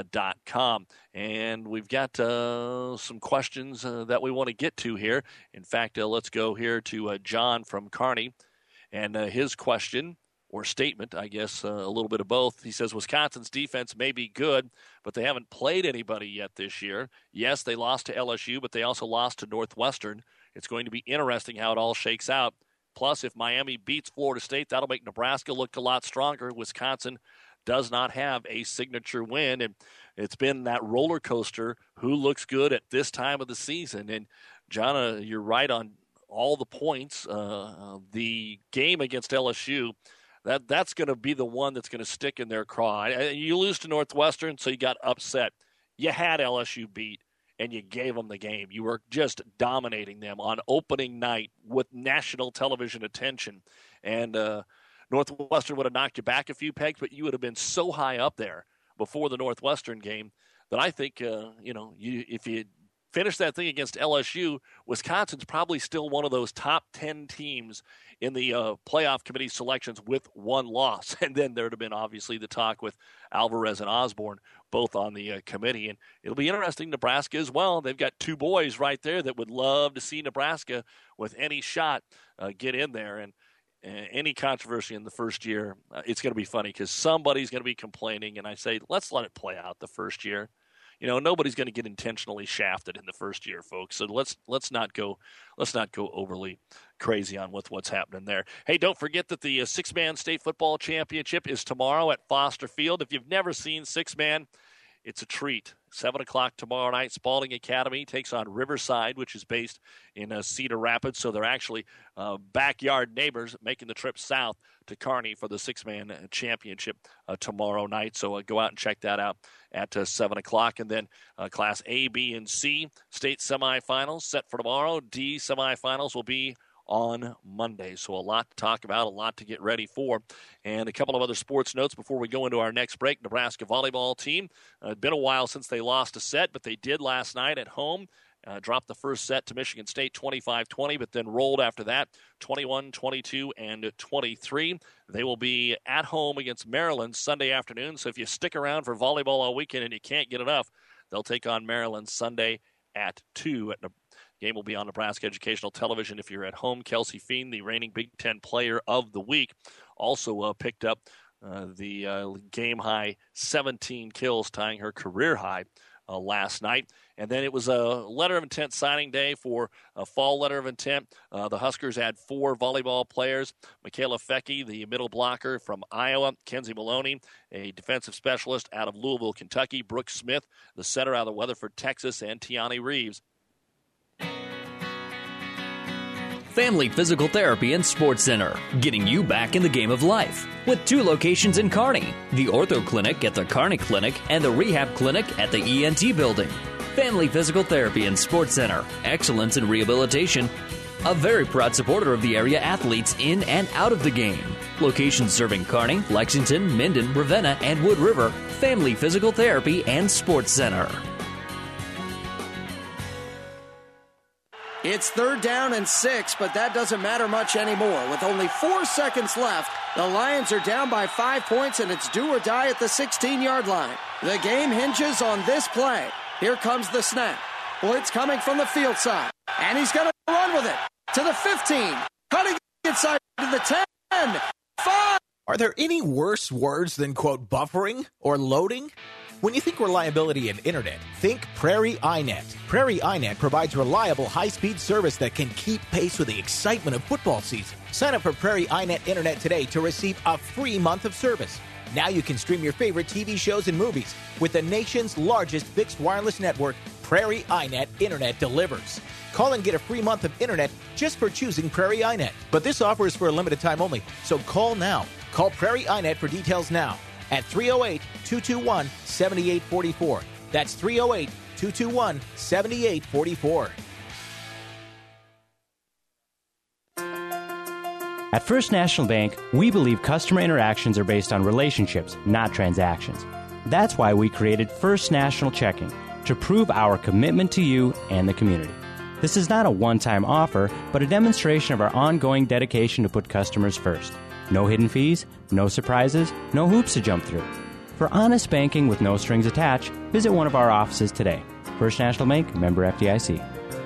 And we've got some questions that we want to get to here. In fact, let's go here to John from Kearney. And his question, or statement, I guess, a little bit of both. He says, Wisconsin's defense may be good, but they haven't played anybody yet this year. Yes, they lost to LSU, but they also lost to Northwestern. It's going to be interesting how it all shakes out. Plus, if Miami beats Florida State, that'll make Nebraska look a lot stronger. Wisconsin does not have a signature win, and it's been that roller coaster. Who looks good at this time of the season? And John, you're right on all the points. The game against LSU, that's going to be the one that's going to stick in their craw. You lose to Northwestern, so you got upset. You had LSU beat, and you gave them the game. You were just dominating them on opening night with national television attention, and Northwestern would have knocked you back a few pegs, but you would have been so high up there before the Northwestern game that I think, if you finish that thing against LSU, Wisconsin's probably still one of those top 10 teams in the playoff committee selections with one loss. And then there would have been obviously the talk with Alvarez and Osborne both on the committee. And it'll be interesting, Nebraska as well. They've got two boys right there that would love to see Nebraska with any shot get in there. And any controversy in the first year, it's going to be funny because somebody's going to be complaining. And I say, let's let it play out the first year. You know, nobody's going to get intentionally shafted in the first year, folks. So let's not go overly crazy on with what's happening there. Hey, don't forget that the six-man state football championship is tomorrow at Foster Field. If you've never seen six-man, it's a treat. 7 o'clock tomorrow night, Spalding Academy takes on Riverside, which is based in Cedar Rapids. So they're actually backyard neighbors making the trip south to Kearney for the six-man championship tomorrow night. So go out and check that out at 7 o'clock. And then Class A, B, and C state semifinals set for tomorrow. D semifinals will be on Monday. So a lot to talk about, a lot to get ready for. And a couple of other sports notes before we go into our next break. Nebraska volleyball team. It's been a while since they lost a set, but they did last night at home. Dropped the first set to Michigan State 25-20, but then rolled after that 21-22 and 23. They will be at home against Maryland Sunday afternoon. So if you stick around for volleyball all weekend and you can't get enough, they'll take on Maryland Sunday at 2. Game will be on Nebraska Educational Television if you're at home. Kelsey Fien, the reigning Big Ten Player of the Week, also picked up the game-high 17 kills, tying her career high last night. And then it was a letter of intent signing day for a fall letter of intent. The Huskers had 4 volleyball players. Michaela Fecky, the middle blocker from Iowa. Kenzie Maloney, a defensive specialist out of Louisville, Kentucky. Brooke Smith, the setter out of Weatherford, Texas. And Tiani Reeves. Family Physical Therapy and Sports Center, getting you back in the game of life. With 2 locations in Kearney, the Ortho Clinic at the Kearney Clinic and the Rehab Clinic at the ENT Building. Family Physical Therapy and Sports Center, excellence in rehabilitation. A very proud supporter of the area athletes in and out of the game. Locations serving Kearney, Lexington, Minden, Ravenna, and Wood River. Family Physical Therapy and Sports Center. It's 3rd down and 6, but that doesn't matter much anymore. With only 4 seconds left, the Lions are down by 5 points, and it's do or die at the 16-yard line. The game hinges on this play. Here comes the snap. Blitz coming from the field side, and he's going to run with it to the 15. Cutting inside to the 10. 5. Are there any worse words than, quote, buffering or loading? When you think reliability and internet, think Prairie iNet. Prairie iNet provides reliable, high-speed service that can keep pace with the excitement of football season. Sign up for Prairie iNet Internet today to receive a free month of service. Now you can stream your favorite TV shows and movies. With the nation's largest fixed wireless network, Prairie iNet Internet delivers. Call and get a free month of internet just for choosing Prairie iNet. But this offer is for a limited time only, so call now. Call Prairie iNet for details now at 308-221-7844. That's 308-221-7844. At First National Bank, we believe customer interactions are based on relationships, not transactions. That's why we created First National Checking, to prove our commitment to you and the community. This is not a one-time offer, but a demonstration of our ongoing dedication to put customers first. No hidden fees, no surprises, no hoops to jump through. For honest banking with no strings attached, visit one of our offices today. First National Bank, member FDIC.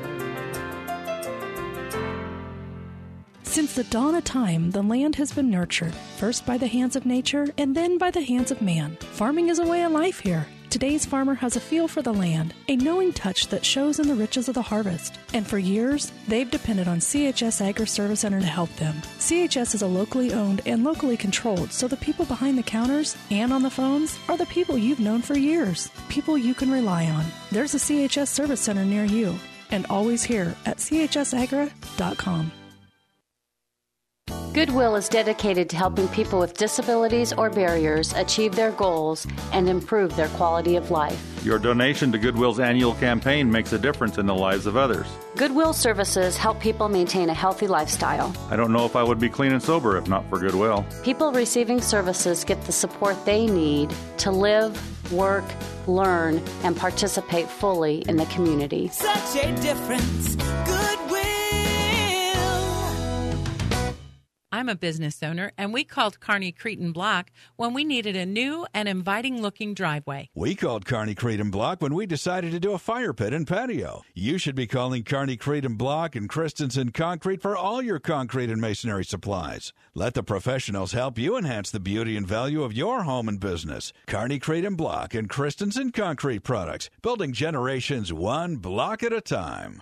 Since the dawn of time, the land has been nurtured, first by the hands of nature and then by the hands of man. Farming is a way of life here. Today's farmer has a feel for the land, a knowing touch that shows in the riches of the harvest. And for years, they've depended on CHS Agri Service Center to help them. CHS is a locally owned and locally controlled, so the people behind the counters and on the phones are the people you've known for years, people you can rely on. There's a CHS Service Center near you, and always here at chsagra.com. Goodwill is dedicated to helping people with disabilities or barriers achieve their goals and improve their quality of life. Your donation to Goodwill's annual campaign makes a difference in the lives of others. Goodwill services help people maintain a healthy lifestyle. I don't know if I would be clean and sober if not for Goodwill. People receiving services get the support they need to live, work, learn, and participate fully in the community. Such a difference. Goodwill. I'm a business owner, and we called Kearney Cretin Block when we needed a new and inviting-looking driveway. We called Kearney Cretin Block when we decided to do a fire pit and patio. You should be calling Kearney Cretin Block and Christensen Concrete for all your concrete and masonry supplies. Let the professionals help you enhance the beauty and value of your home and business. Kearney Cretin Block and Christensen Concrete products, building generations one block at a time.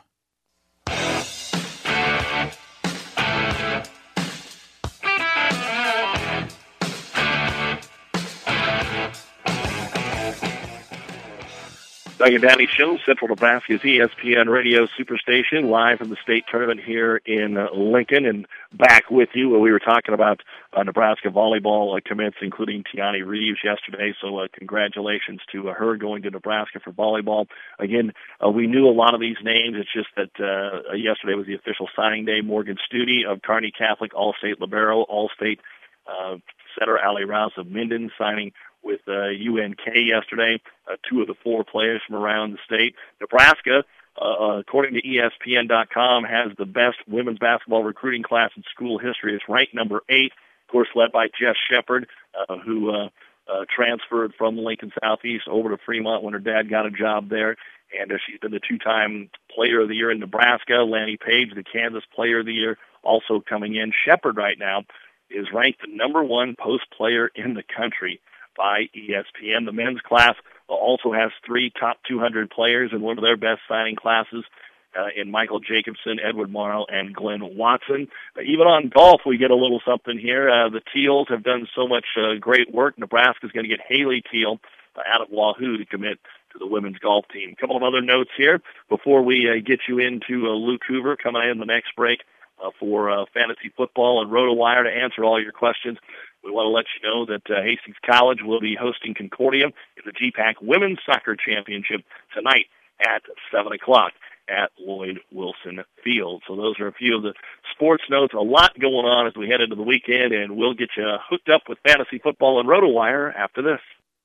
Doug and Danny Show, Central Nebraska's ESPN Radio Superstation, live from the state tournament here in Lincoln, and back with you. We were talking about Nebraska volleyball commits, including Tiani Reeves yesterday, so congratulations to her going to Nebraska for volleyball. Again, we knew a lot of these names. It's just that yesterday was the official signing day. Morgan Studi of Kearney Catholic, All-State libero, All-State setter Ali Rouse of Minden signing with UNK yesterday, two of the four players from around the state. Nebraska, according to ESPN.com, has the best women's basketball recruiting class in school history. It's ranked number 8, of course, led by Jess Shepard, who transferred from Lincoln Southeast over to Fremont when her dad got a job there. And she's been the 2-time Player of the Year in Nebraska. Lanny Page, the Kansas Player of the Year, also coming in. Shepard right now is ranked the number 1 post player in the country by ESPN. The men's class also has 3 top 200 players in one of their best signing classes in Michael Jacobson, Edward Morrow, and Glenn Watson. Even on golf, we get a little something here. The Teals have done so much great work. Nebraska's going to get Haley Teal out of Wahoo to commit to the women's golf team. A couple of other notes here before we get you into Luke Hoover coming in the next break for fantasy football and RotoWire to answer all your questions. We want to let you know that Hastings College will be hosting Concordia in the GPAC Women's Soccer Championship tonight at 7 o'clock at Lloyd Wilson Field. So those are a few of the sports notes. A lot going on as we head into the weekend, and we'll get you hooked up with fantasy football and RotoWire after this.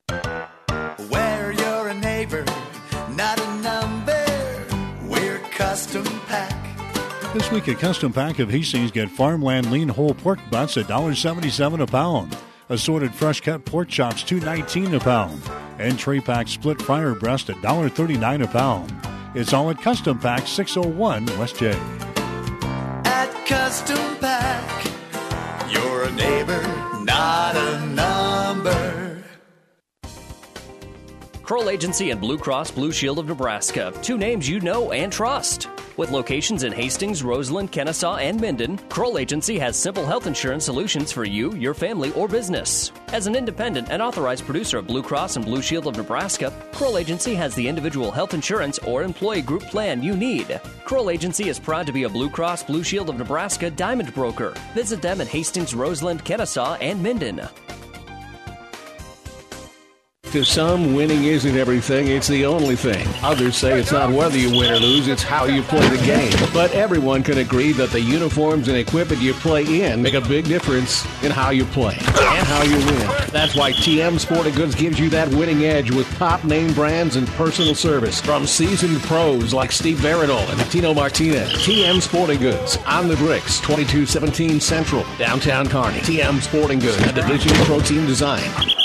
Where you're a neighbor, not a number, we're Custom Pack. This week at Custom Pack of Hastings, get farmland lean whole pork butts at $1.77 a pound. Assorted fresh cut pork chops $2.19 a pound. And tray pack split fryer breast at $1.39 a pound. It's all at Custom Pack 601 West J. At Custom Pack, you're a neighbor, not a number. Kroll Agency and Blue Cross Blue Shield of Nebraska. 2 names you know and trust. With locations in Hastings, Roseland, Kennesaw, and Minden, Kroll Agency has simple health insurance solutions for you, your family, or business. As an independent and authorized producer of Blue Cross and Blue Shield of Nebraska, Kroll Agency has the individual health insurance or employee group plan you need. Kroll Agency is proud to be a Blue Cross Blue Shield of Nebraska diamond broker. Visit them at Hastings, Roseland, Kennesaw, and Minden. To some, winning isn't everything, it's the only thing. Others say it's not whether you win or lose, it's how you play the game. But everyone can agree that the uniforms and equipment you play in make a big difference in how you play and how you win. That's why TM Sporting Goods gives you that winning edge with top name brands and personal service from seasoned pros like Steve Veridol and Tino Martinez. TM Sporting Goods on the bricks, 2217 Central, downtown Kearney. TM Sporting Goods, a division of Pro Team Design.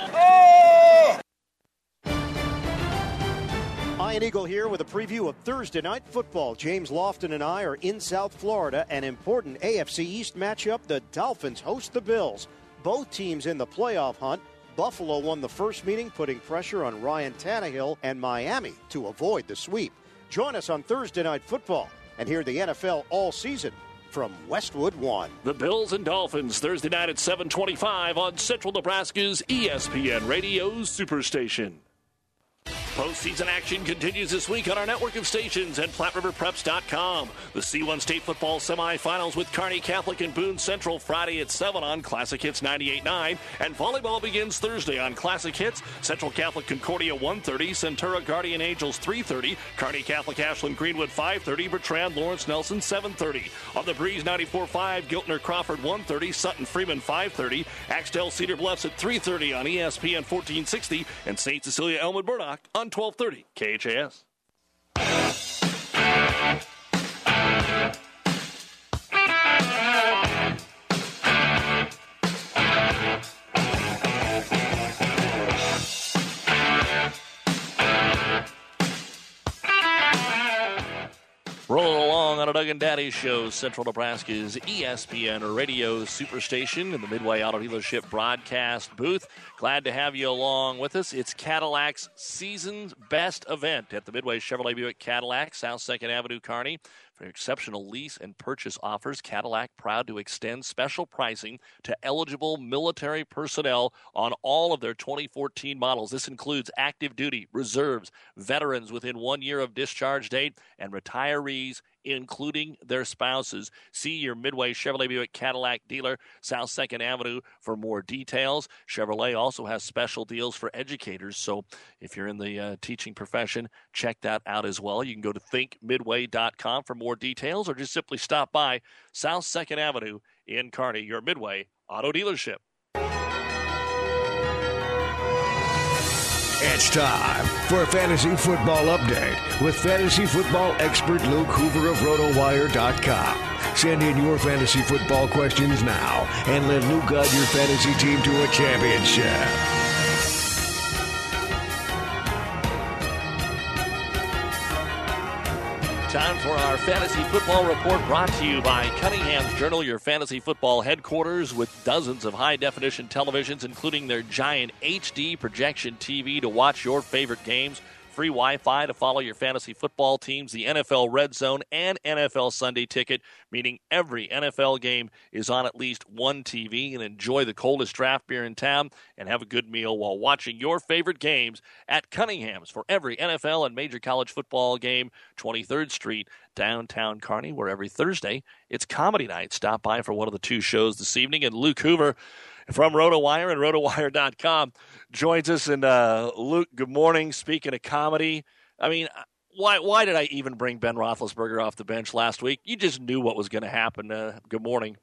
Ian Eagle here with a preview of Thursday Night Football. James Lofton and I are in South Florida. An important AFC East matchup. The Dolphins host the Bills. Both teams in the playoff hunt. Buffalo won the first meeting, putting pressure on Ryan Tannehill and Miami to avoid the sweep. Join us on Thursday Night Football and hear the NFL all season from Westwood One. The Bills and Dolphins, Thursday night at 7:25 on Central Nebraska's ESPN Radio Superstation. Postseason action continues this week on our network of stations and PlatteRiverPreps.com. The C1 State Football Semifinals with Kearney Catholic and Boone Central Friday at 7 on Classic Hits 98.9. And volleyball begins Thursday on Classic Hits. Central Catholic Concordia 1:30, Centura Guardian Angels 3:30, Kearney Catholic Ashland Greenwood 5:30, Bertrand Lawrence Nelson 7:30. On the Breeze 94.5, Giltner Crawford 1:30, Sutton Freeman 5:30, Axtell Cedar Bluffs at 3:30 on ESPN 1460, and St. Cecilia Elmwood Burdock on 12:30 KHAS. Rolling along on a Doug and Daddy show, Central Nebraska's ESPN Radio Superstation in the Midway Auto Dealership broadcast booth. Glad to have you along with us. It's Cadillac's season's best event at the Midway Chevrolet Buick Cadillac, South 2nd Avenue, Kearney. For exceptional lease and purchase offers, Cadillac proud to extend special pricing to eligible military personnel on all of their 2014 models. This includes active duty, reserves, veterans within 1 year of discharge date, and retirees, including their spouses. See your Midway Chevrolet Buick Cadillac dealer, South 2nd Avenue, for more details. Chevrolet also has special deals for educators, so if you're in the teaching profession, check that out as well. You can go to thinkmidway.com for more details, or just simply stop by South 2nd Avenue in Kearney, your Midway Auto Dealership. It's time for a Fantasy Football Update with fantasy football expert Luke Hoover of RotoWire.com. Send in your fantasy football questions now and let Luke guide your fantasy team to a championship. Time for our Fantasy Football Report, brought to you by Cunningham's Journal, your fantasy football headquarters, with dozens of high-definition televisions, including their giant HD projection TV to watch your favorite games, free Wi-Fi to follow your fantasy football teams, the NFL Red Zone, and NFL Sunday Ticket, meaning every NFL game is on at least one TV. And enjoy the coldest draft beer in town and have a good meal while watching your favorite games at Cunningham's for every NFL and major college football game, 23rd Street, downtown Kearney, where every Thursday it's comedy night. Stop by for one of the two shows this evening. And Luke Hoover from RotoWire and RotoWire.com joins us. And Luke, good morning. Speaking of comedy, I mean, why did I even bring Ben Roethlisberger off the bench last week? You just knew what was going to happen. Good morning.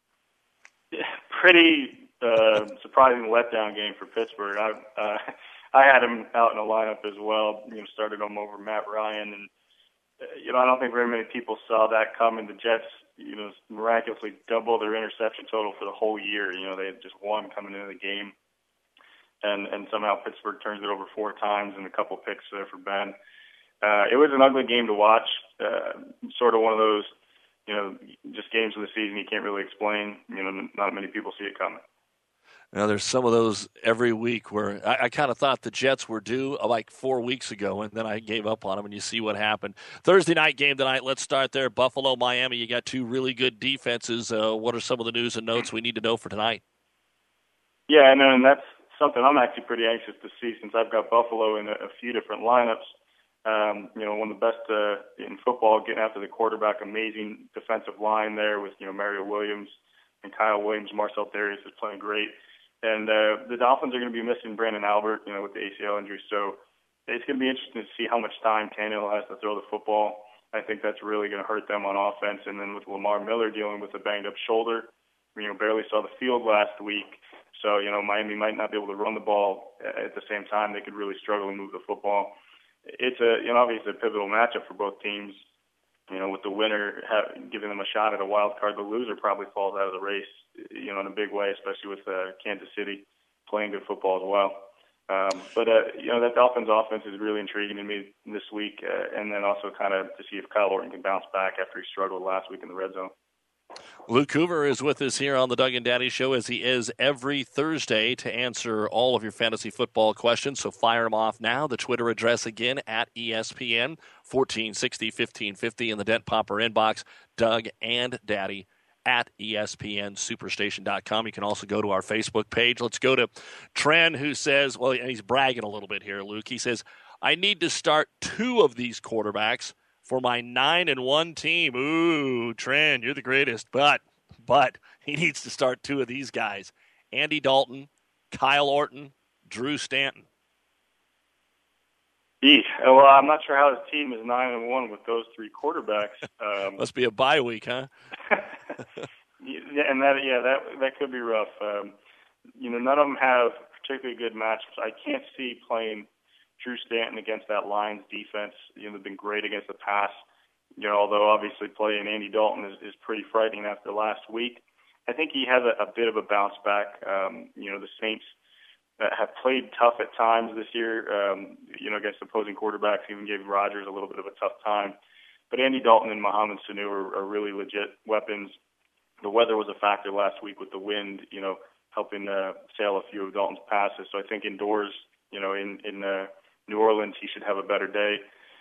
Pretty surprising letdown game for Pittsburgh. I had him out in the lineup as well. Started him over Matt Ryan, and I don't think very many people saw that coming. The Jets, miraculously doubled their interception total for the whole year. They had just one coming into the game, and somehow Pittsburgh turns it over 4 times and a couple picks there for Ben. It was an ugly game to watch, sort of one of those, just games of the season you can't really explain. Not many people see it coming. There's some of those every week where I kind of thought the Jets were due like 4 weeks ago, and then I gave up on them, and you see what happened. Thursday night game tonight, let's start there. Buffalo, Miami, you got two really good defenses. What are some of the news and notes we need to know for tonight? Yeah, and that's something I'm actually pretty anxious to see, since I've got Buffalo in a few different lineups. One of the best in football, getting after the quarterback. Amazing defensive line there with, Mario Williams and Kyle Williams. Marcel Darius is playing great. And the Dolphins are going to be missing Brandon Albert, with the ACL injury. So it's going to be interesting to see how much time Tannehill has to throw the football. I think that's really going to hurt them on offense. And then with Lamar Miller dealing with a banged-up shoulder, barely saw the field last week. So, Miami might not be able to run the ball at the same time. They could really struggle to move the football. It's obviously a pivotal matchup for both teams. With the winner giving them a shot at a wild card, the loser probably falls out of the race, in a big way, especially with Kansas City playing good football as well. But that Dolphins offense is really intriguing to me this week, and then also kind of to see if Kyle Orton can bounce back after he struggled last week in the red zone. Luke Hoover is with us here on the Doug and Daddy Show, as he is every Thursday, to answer all of your fantasy football questions. So fire them off now. The Twitter address again, at ESPN 1460 1550 in the Dent Popper inbox. Doug and Daddy at ESPNSuperstation.com. You can also go to our Facebook page. Let's go to Tren, who says, well, and he's bragging a little bit here, Luke. He says, I need to start 2 of these quarterbacks for my 9-1 team. Ooh, Tran, you're the greatest. But he needs to start 2 of these guys. Andy Dalton, Kyle Orton, Drew Stanton. Well, I'm not sure how his team is 9-1 with those 3 quarterbacks. Must be a bye week, huh? Yeah, and that could be rough. None of them have particularly good matchups. I can't see playing Drew Stanton against that Lions defense. They've been great against the pass. Although obviously playing Andy Dalton is pretty frightening after last week. I think he has a bit of a bounce back. The Saints have played tough at times this year, against opposing quarterbacks, even gave Rodgers a little bit of a tough time. But Andy Dalton and Mohamed Sanu are really legit weapons. The weather was a factor last week with the wind, helping sail a few of Dalton's passes. So I think indoors, in New Orleans, he should have a better day.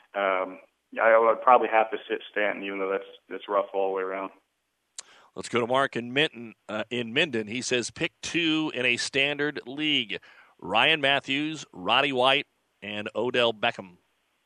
I would probably have to sit Stanton, even though that's rough all the way around. Let's go to Mark in Minden. He says pick 2 in a standard league. Ryan Matthews, Roddy White, and Odell Beckham.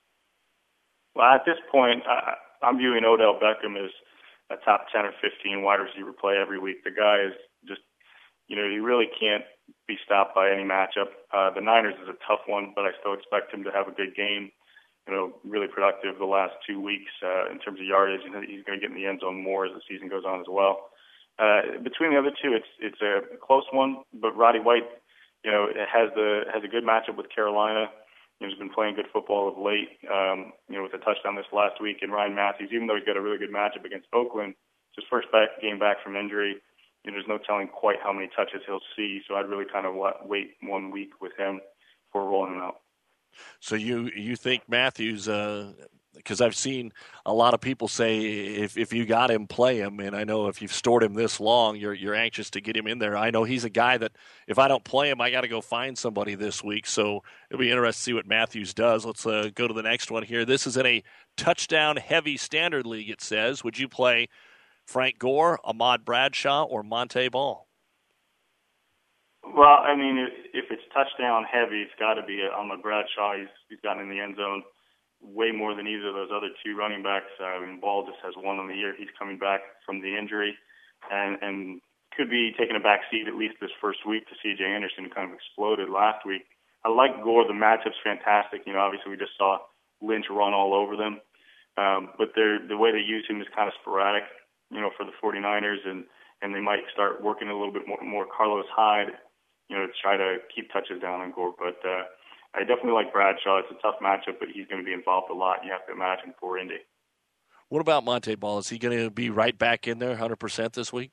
Well, at this point, I'm viewing Odell Beckham as a top 10 or 15 wide receiver play every week. The guy is just, he really can't be stopped by any matchup. The Niners is a tough one, but I still expect him to have a good game. Really productive the last 2 weeks in terms of yardage, and he's going to get in the end zone more as the season goes on as well. Between the other 2, it's a close one, but Roddy White, has a good matchup with Carolina. He's been playing good football of late, with a touchdown this last week. And Ryan Matthews, even though he's got a really good matchup against Oakland, it's his first game back from injury. There's no telling quite how many touches he'll see, so I'd really kind of wait 1 week with him before rolling him out. So you think Matthews, because I've seen a lot of people say if you got him, play him. And I know if you've stored him this long, you're anxious to get him in there. I know he's a guy that if I don't play him, I got to go find somebody this week. So it'll be interesting to see what Matthews does. Let's go to the next one here. This is in a touchdown-heavy standard league, it says. Would you play Frank Gore, Ahmad Bradshaw, or Monte Ball? Well, I mean, if it's touchdown heavy, it's got to be Ahmad Bradshaw. He's gotten in the end zone way more than either of those other 2 running backs. Ball just has 1 on the year. He's coming back from the injury and could be taking a back seat at least this first week to C.J. Anderson, who kind of exploded last week. I like Gore. The matchup's fantastic. Obviously we just saw Lynch run all over them. But the way they use him is kind of sporadic, for the 49ers, and they might start working a little bit more Carlos Hyde, to try to keep touches down on Gore. But I definitely like Bradshaw. It's a tough matchup, but he's going to be involved a lot, you have to imagine, for Indy. What about Monte Ball? Is he going to be right back in there 100% this week?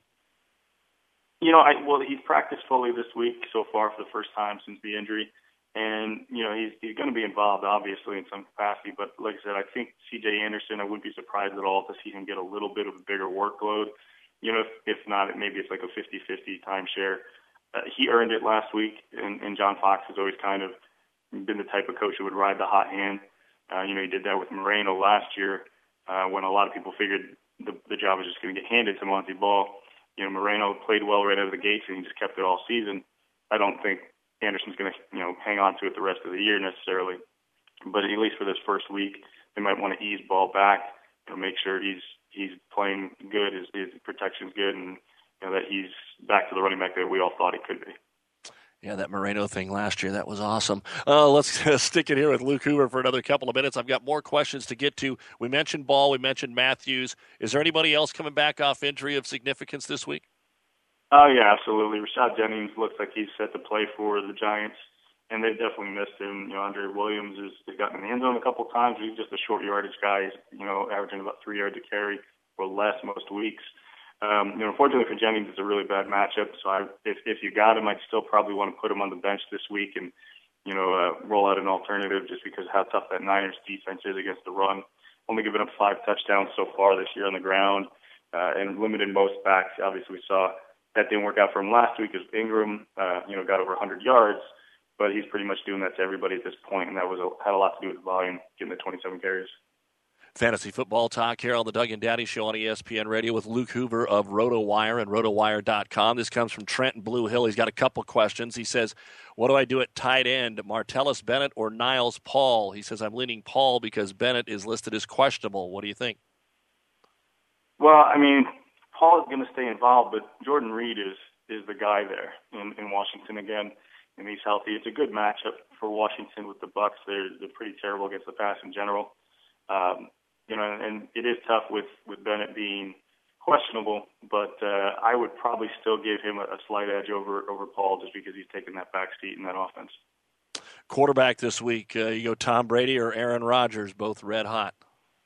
He's practiced fully this week so far for the first time since the injury. And, he's going to be involved, obviously, in some capacity. But like I said, I think C.J. Anderson, I wouldn't be surprised at all to see him get a little bit of a bigger workload. If not, maybe it's like a 50-50 timeshare. He earned it last week, and John Fox has always kind of been the type of coach who would ride the hot hand. He did that with Moreno last year when a lot of people figured the job was just going to get handed to Monte Ball. Moreno played well right out of the gates, and he just kept it all season. I don't think Anderson's going to, hang on to it the rest of the year necessarily. But at least for this first week, they might want to ease Ball back, make sure he's playing good, his protection's good, and that he's back to the running back that we all thought he could be. Yeah, that Moreno thing last year, that was awesome. Let's stick it here with Luke Hoover for another couple of minutes. I've got more questions to get to. We mentioned Ball, we mentioned Matthews. Is there anybody else coming back off injury of significance this week? Oh, yeah, absolutely. Rashad Jennings looks like he's set to play for the Giants, and they've definitely missed him. Andre Williams has gotten in the end zone a couple times. He's just a short yardage guy. He's, averaging about 3 yards a carry or less most weeks. Unfortunately for Jennings, it's a really bad matchup. So if you got him, I'd still probably want to put him on the bench this week and, roll out an alternative just because of how tough that Niners defense is against the run. Only given up 5 touchdowns so far this year on the ground and limited most backs. Obviously, we saw that didn't work out for him last week as Ingram, got over 100 yards. But he's pretty much doing that to everybody at this point, and that had a lot to do with the volume, getting the 27 carries. Fantasy football talk here on the Doug and Daddy Show on ESPN Radio with Luke Hoover of RotoWire and RotoWire.com. This comes from Trent in Blue Hill. He's got a couple questions. He says, what do I do at tight end, Martellus Bennett or Niles Paul? He says, I'm leaning Paul because Bennett is listed as questionable. What do you think? Well, I mean, Paul is going to stay involved, but Jordan Reed is the guy there in Washington again, and he's healthy. It's a good matchup for Washington with the Bucs. They're pretty terrible against the pass in general. And it is tough with Bennett being questionable, but I would probably still give him a slight edge over Paul just because he's taking that back seat in that offense. Quarterback this week, you go Tom Brady or Aaron Rodgers, both red hot.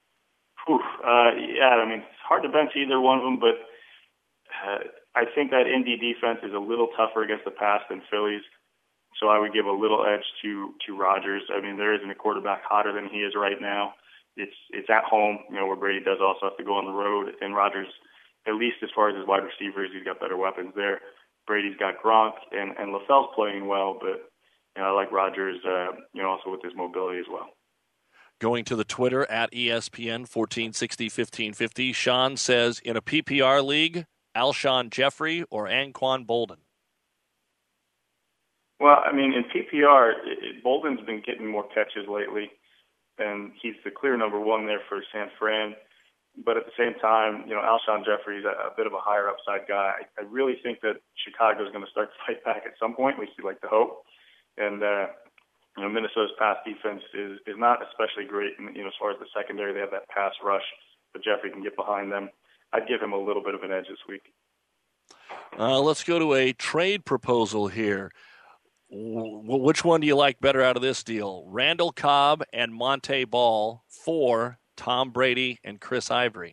Yeah, I mean, it's hard to bench either one of them, but I think that Indy defense is a little tougher against the pass than Philly's, so I would give a little edge to Rodgers. I mean, there isn't a quarterback hotter than he is right now. It's at home, where Brady does also have to go on the road, and Rodgers, at least as far as his wide receivers, he's got better weapons there. Brady's got Gronk, and LaFell's playing well, but I like Rodgers, also with his mobility as well. Going to the Twitter at ESPN 1460-1550, Sean says, in a PPR league, Alshon Jeffrey or Anquan Bolden? Well, I mean, in PPR, Bolden's been getting more catches lately, and he's the clear number one there for San Fran. But at the same time, Alshon Jeffrey's a bit of a higher upside guy. I really think that Chicago's going to start to fight back at some point. At least you'd like to hope. And, Minnesota's pass defense is not especially great. As far as the secondary, they have that pass rush, but Jeffrey can get behind them. I'd give him a little bit of an edge this week. Let's go to a trade proposal here. Which one do you like better out of this deal? Randall Cobb and Monte Ball for Tom Brady and Chris Ivory.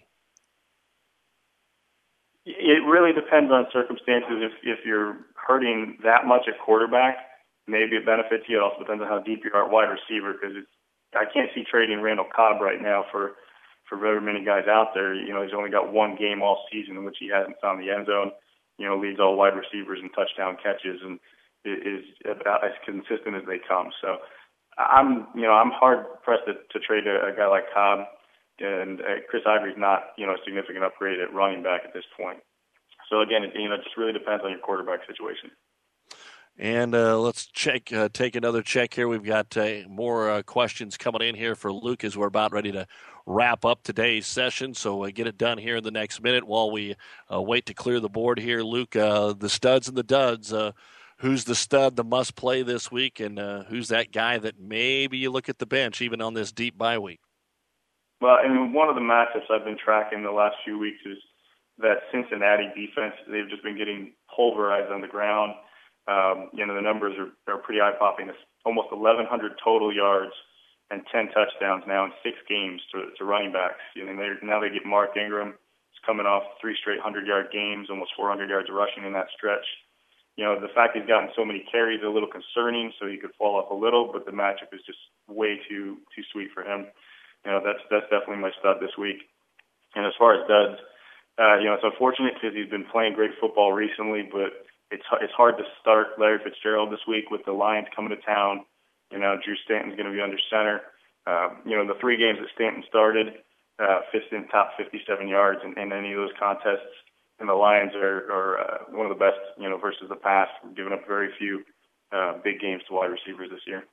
It really depends on circumstances. If you're hurting that much at quarterback, maybe it benefits you. It also depends on how deep you are at wide receiver, because I can't see trading Randall Cobb right now for very many guys out there. He's only got one game all season in which he hasn't found the end zone. Leads all wide receivers in touchdown catches and is about as consistent as they come. So I'm hard pressed to trade a guy like Cobb, and Chris Ivory's not, a significant upgrade at running back at this point. So again, it just really depends on your quarterback situation. And let's take another check here. We've got more questions coming in here for Luke as we're about ready to wrap up today's session. So get it done here in the next minute while we wait to clear the board here. Luke, the studs and the duds. Who's the stud, the must play this week, and who's that guy that maybe you look at the bench even on this deep bye week? Well, one of the matchups I've been tracking the last few weeks is that Cincinnati defense. They've just been getting pulverized on the ground. The numbers are pretty eye-popping. It's almost 1,100 total yards and 10 touchdowns now in 6 games to running backs. Now they get Mark Ingram. He's coming off 3 straight 100-yard games, almost 400 yards rushing in that stretch. The fact he's gotten so many carries is a little concerning, so he could fall off a little, but the matchup is just way too sweet for him. That's definitely my stud this week. And as far as duds, it's unfortunate because he's been playing great football recently, but it's hard to start Larry Fitzgerald this week with the Lions coming to town. Drew Stanton's going to be under center. The 3 games that Stanton started, fifth in top 57 yards in any of those contests. And the Lions are one of the best, versus the pass. We've given up very few big games to wide receivers this year.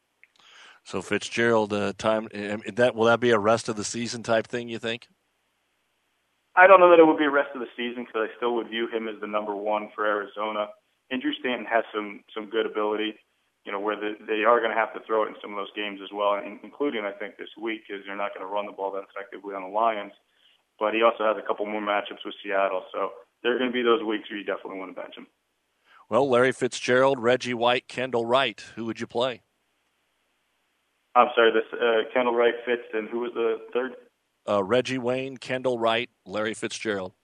So Fitzgerald, will that be a rest of the season type thing, you think? I don't know that it would be a rest of the season, because I still would view him as the number one for Arizona. And Drew Stanton has some good ability, where they are going to have to throw it in some of those games as well, including, I think, this week, because they're not going to run the ball that effectively on the Lions. But he also has a couple more matchups with Seattle, so there are going to be those weeks where you definitely want to bench him. Well, Larry Fitzgerald, Reggie White, Kendall Wright. Who would you play? I'm sorry, this Kendall Wright, Fitz, and who was the third? Reggie Wayne, Kendall Wright, Larry Fitzgerald.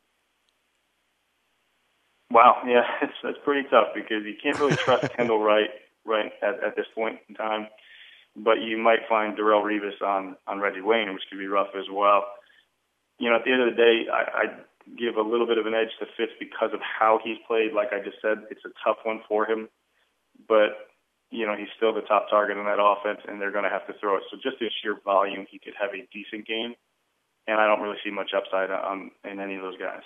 Wow, yeah, that's pretty tough because you can't really trust Kendall Wright at this point in time. But you might find Darrelle Revis on Reggie Wayne, which could be rough as well. At the end of the day, I give a little bit of an edge to Fitz because of how he's played. Like I just said, it's a tough one for him. But, he's still the top target in that offense, and they're going to have to throw it. So just in sheer volume, he could have a decent game. and I don't really see much upside in any of those guys.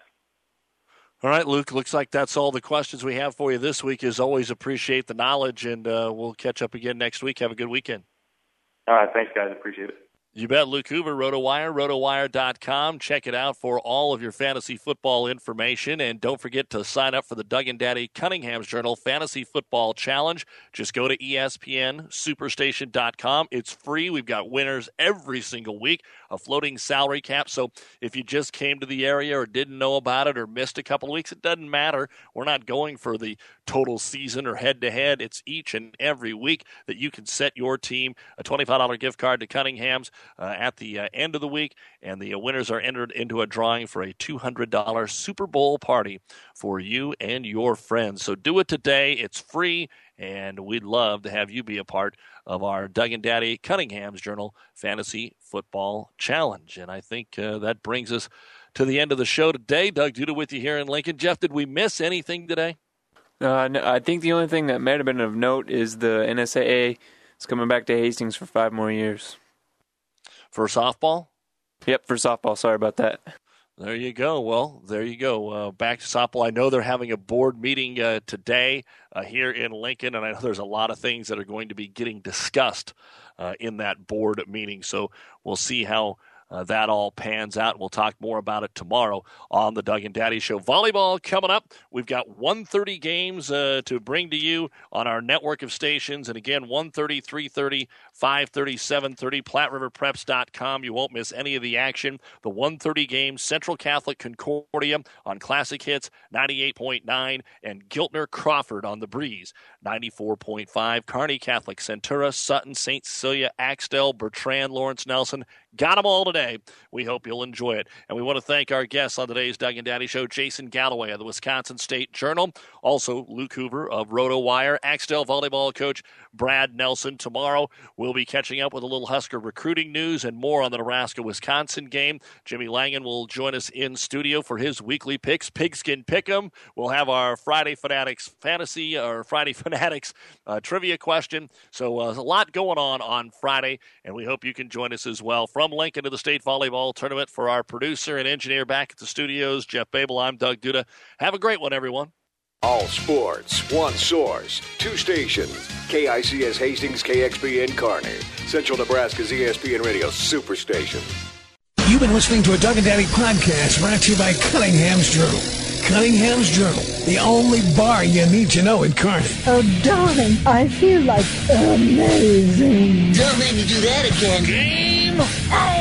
All right, Luke, looks like that's all the questions we have for you this week. As always, appreciate the knowledge, and we'll catch up again next week. Have a good weekend. All right, thanks, guys. Appreciate it. You bet. Luke Hoover, RotoWire, rotowire.com. Check it out for all of your fantasy football information. And don't forget to sign up for the Doug and Daddy Cunningham's Journal Fantasy Football Challenge. Just go to ESPNSuperstation.com. It's free. We've got winners every single week, a floating salary cap. So if you just came to the area or didn't know about it or missed a couple of weeks, it doesn't matter. We're not going for the total season or head-to-head. It's each and every week that you can set your team a $25 gift card to Cunningham's at the end of the week, and the winners are entered into a drawing for a $200 Super Bowl party for you and your friends. So do it today. It's free, and we'd love to have you be a part of our Doug and Daddy Cunningham's Journal Fantasy Football Challenge. And I think that brings us to the end of the show today. Doug Duda with you here in Lincoln. Jeff, did we miss anything today? No, I think the only thing that might have been of note is the NSAA is coming back to Hastings for 5 more years. For softball? Yep, for softball. Sorry about that. There you go. Well, there you go. Back to softball. I know they're having a board meeting today here in Lincoln, and I know there's a lot of things that are going to be getting discussed in that board meeting. So we'll see how that all pans out. We'll talk more about it tomorrow on the Doug and Daddy Show. Volleyball coming up. We've got 1:30 games to bring to you on our network of stations. And again, 1:30, 3:30, 5:30, 7:30, PlatteRiverPreps.com. You won't miss any of the action. The 1:30 games, Central Catholic Concordia on Classic Hits 98.9, and Giltner Crawford on the Breeze 94.5. Kearney Catholic Centura, Sutton, St. Cecilia, Axtell, Bertrand, Lawrence Nelson. Got them all today. We hope you'll enjoy it. And we want to thank our guests on today's Doug and Daddy Show, Jason Galloway of the Wisconsin State Journal, also Luke Hoover of RotoWire, Axtell volleyball coach Brad Nelson. Tomorrow we'll be catching up with a little Husker recruiting news and more on the Nebraska-Wisconsin game. Jimmy Langen will join us in studio for his weekly picks, Pigskin Pick'em. We'll have our Friday Fanatics Fantasy or Friday Fanatics trivia question. So a lot going on Friday, and we hope you can join us as well. From Lincoln to the State Volleyball Tournament, for our producer and engineer back at the studios, Jeff Babel, I'm Doug Duda. Have a great one, everyone. All sports, one source, 2 stations. KICS Hastings, KXPN Kearney. Central Nebraska's ESPN Radio Superstation. You've been listening to a Doug and Daddy podcast brought to you by Cunningham's Journal. Cunningham's Journal, the only bar you need to know in Kearney. Oh, darling, I feel like amazing. Don't make me do that again. Game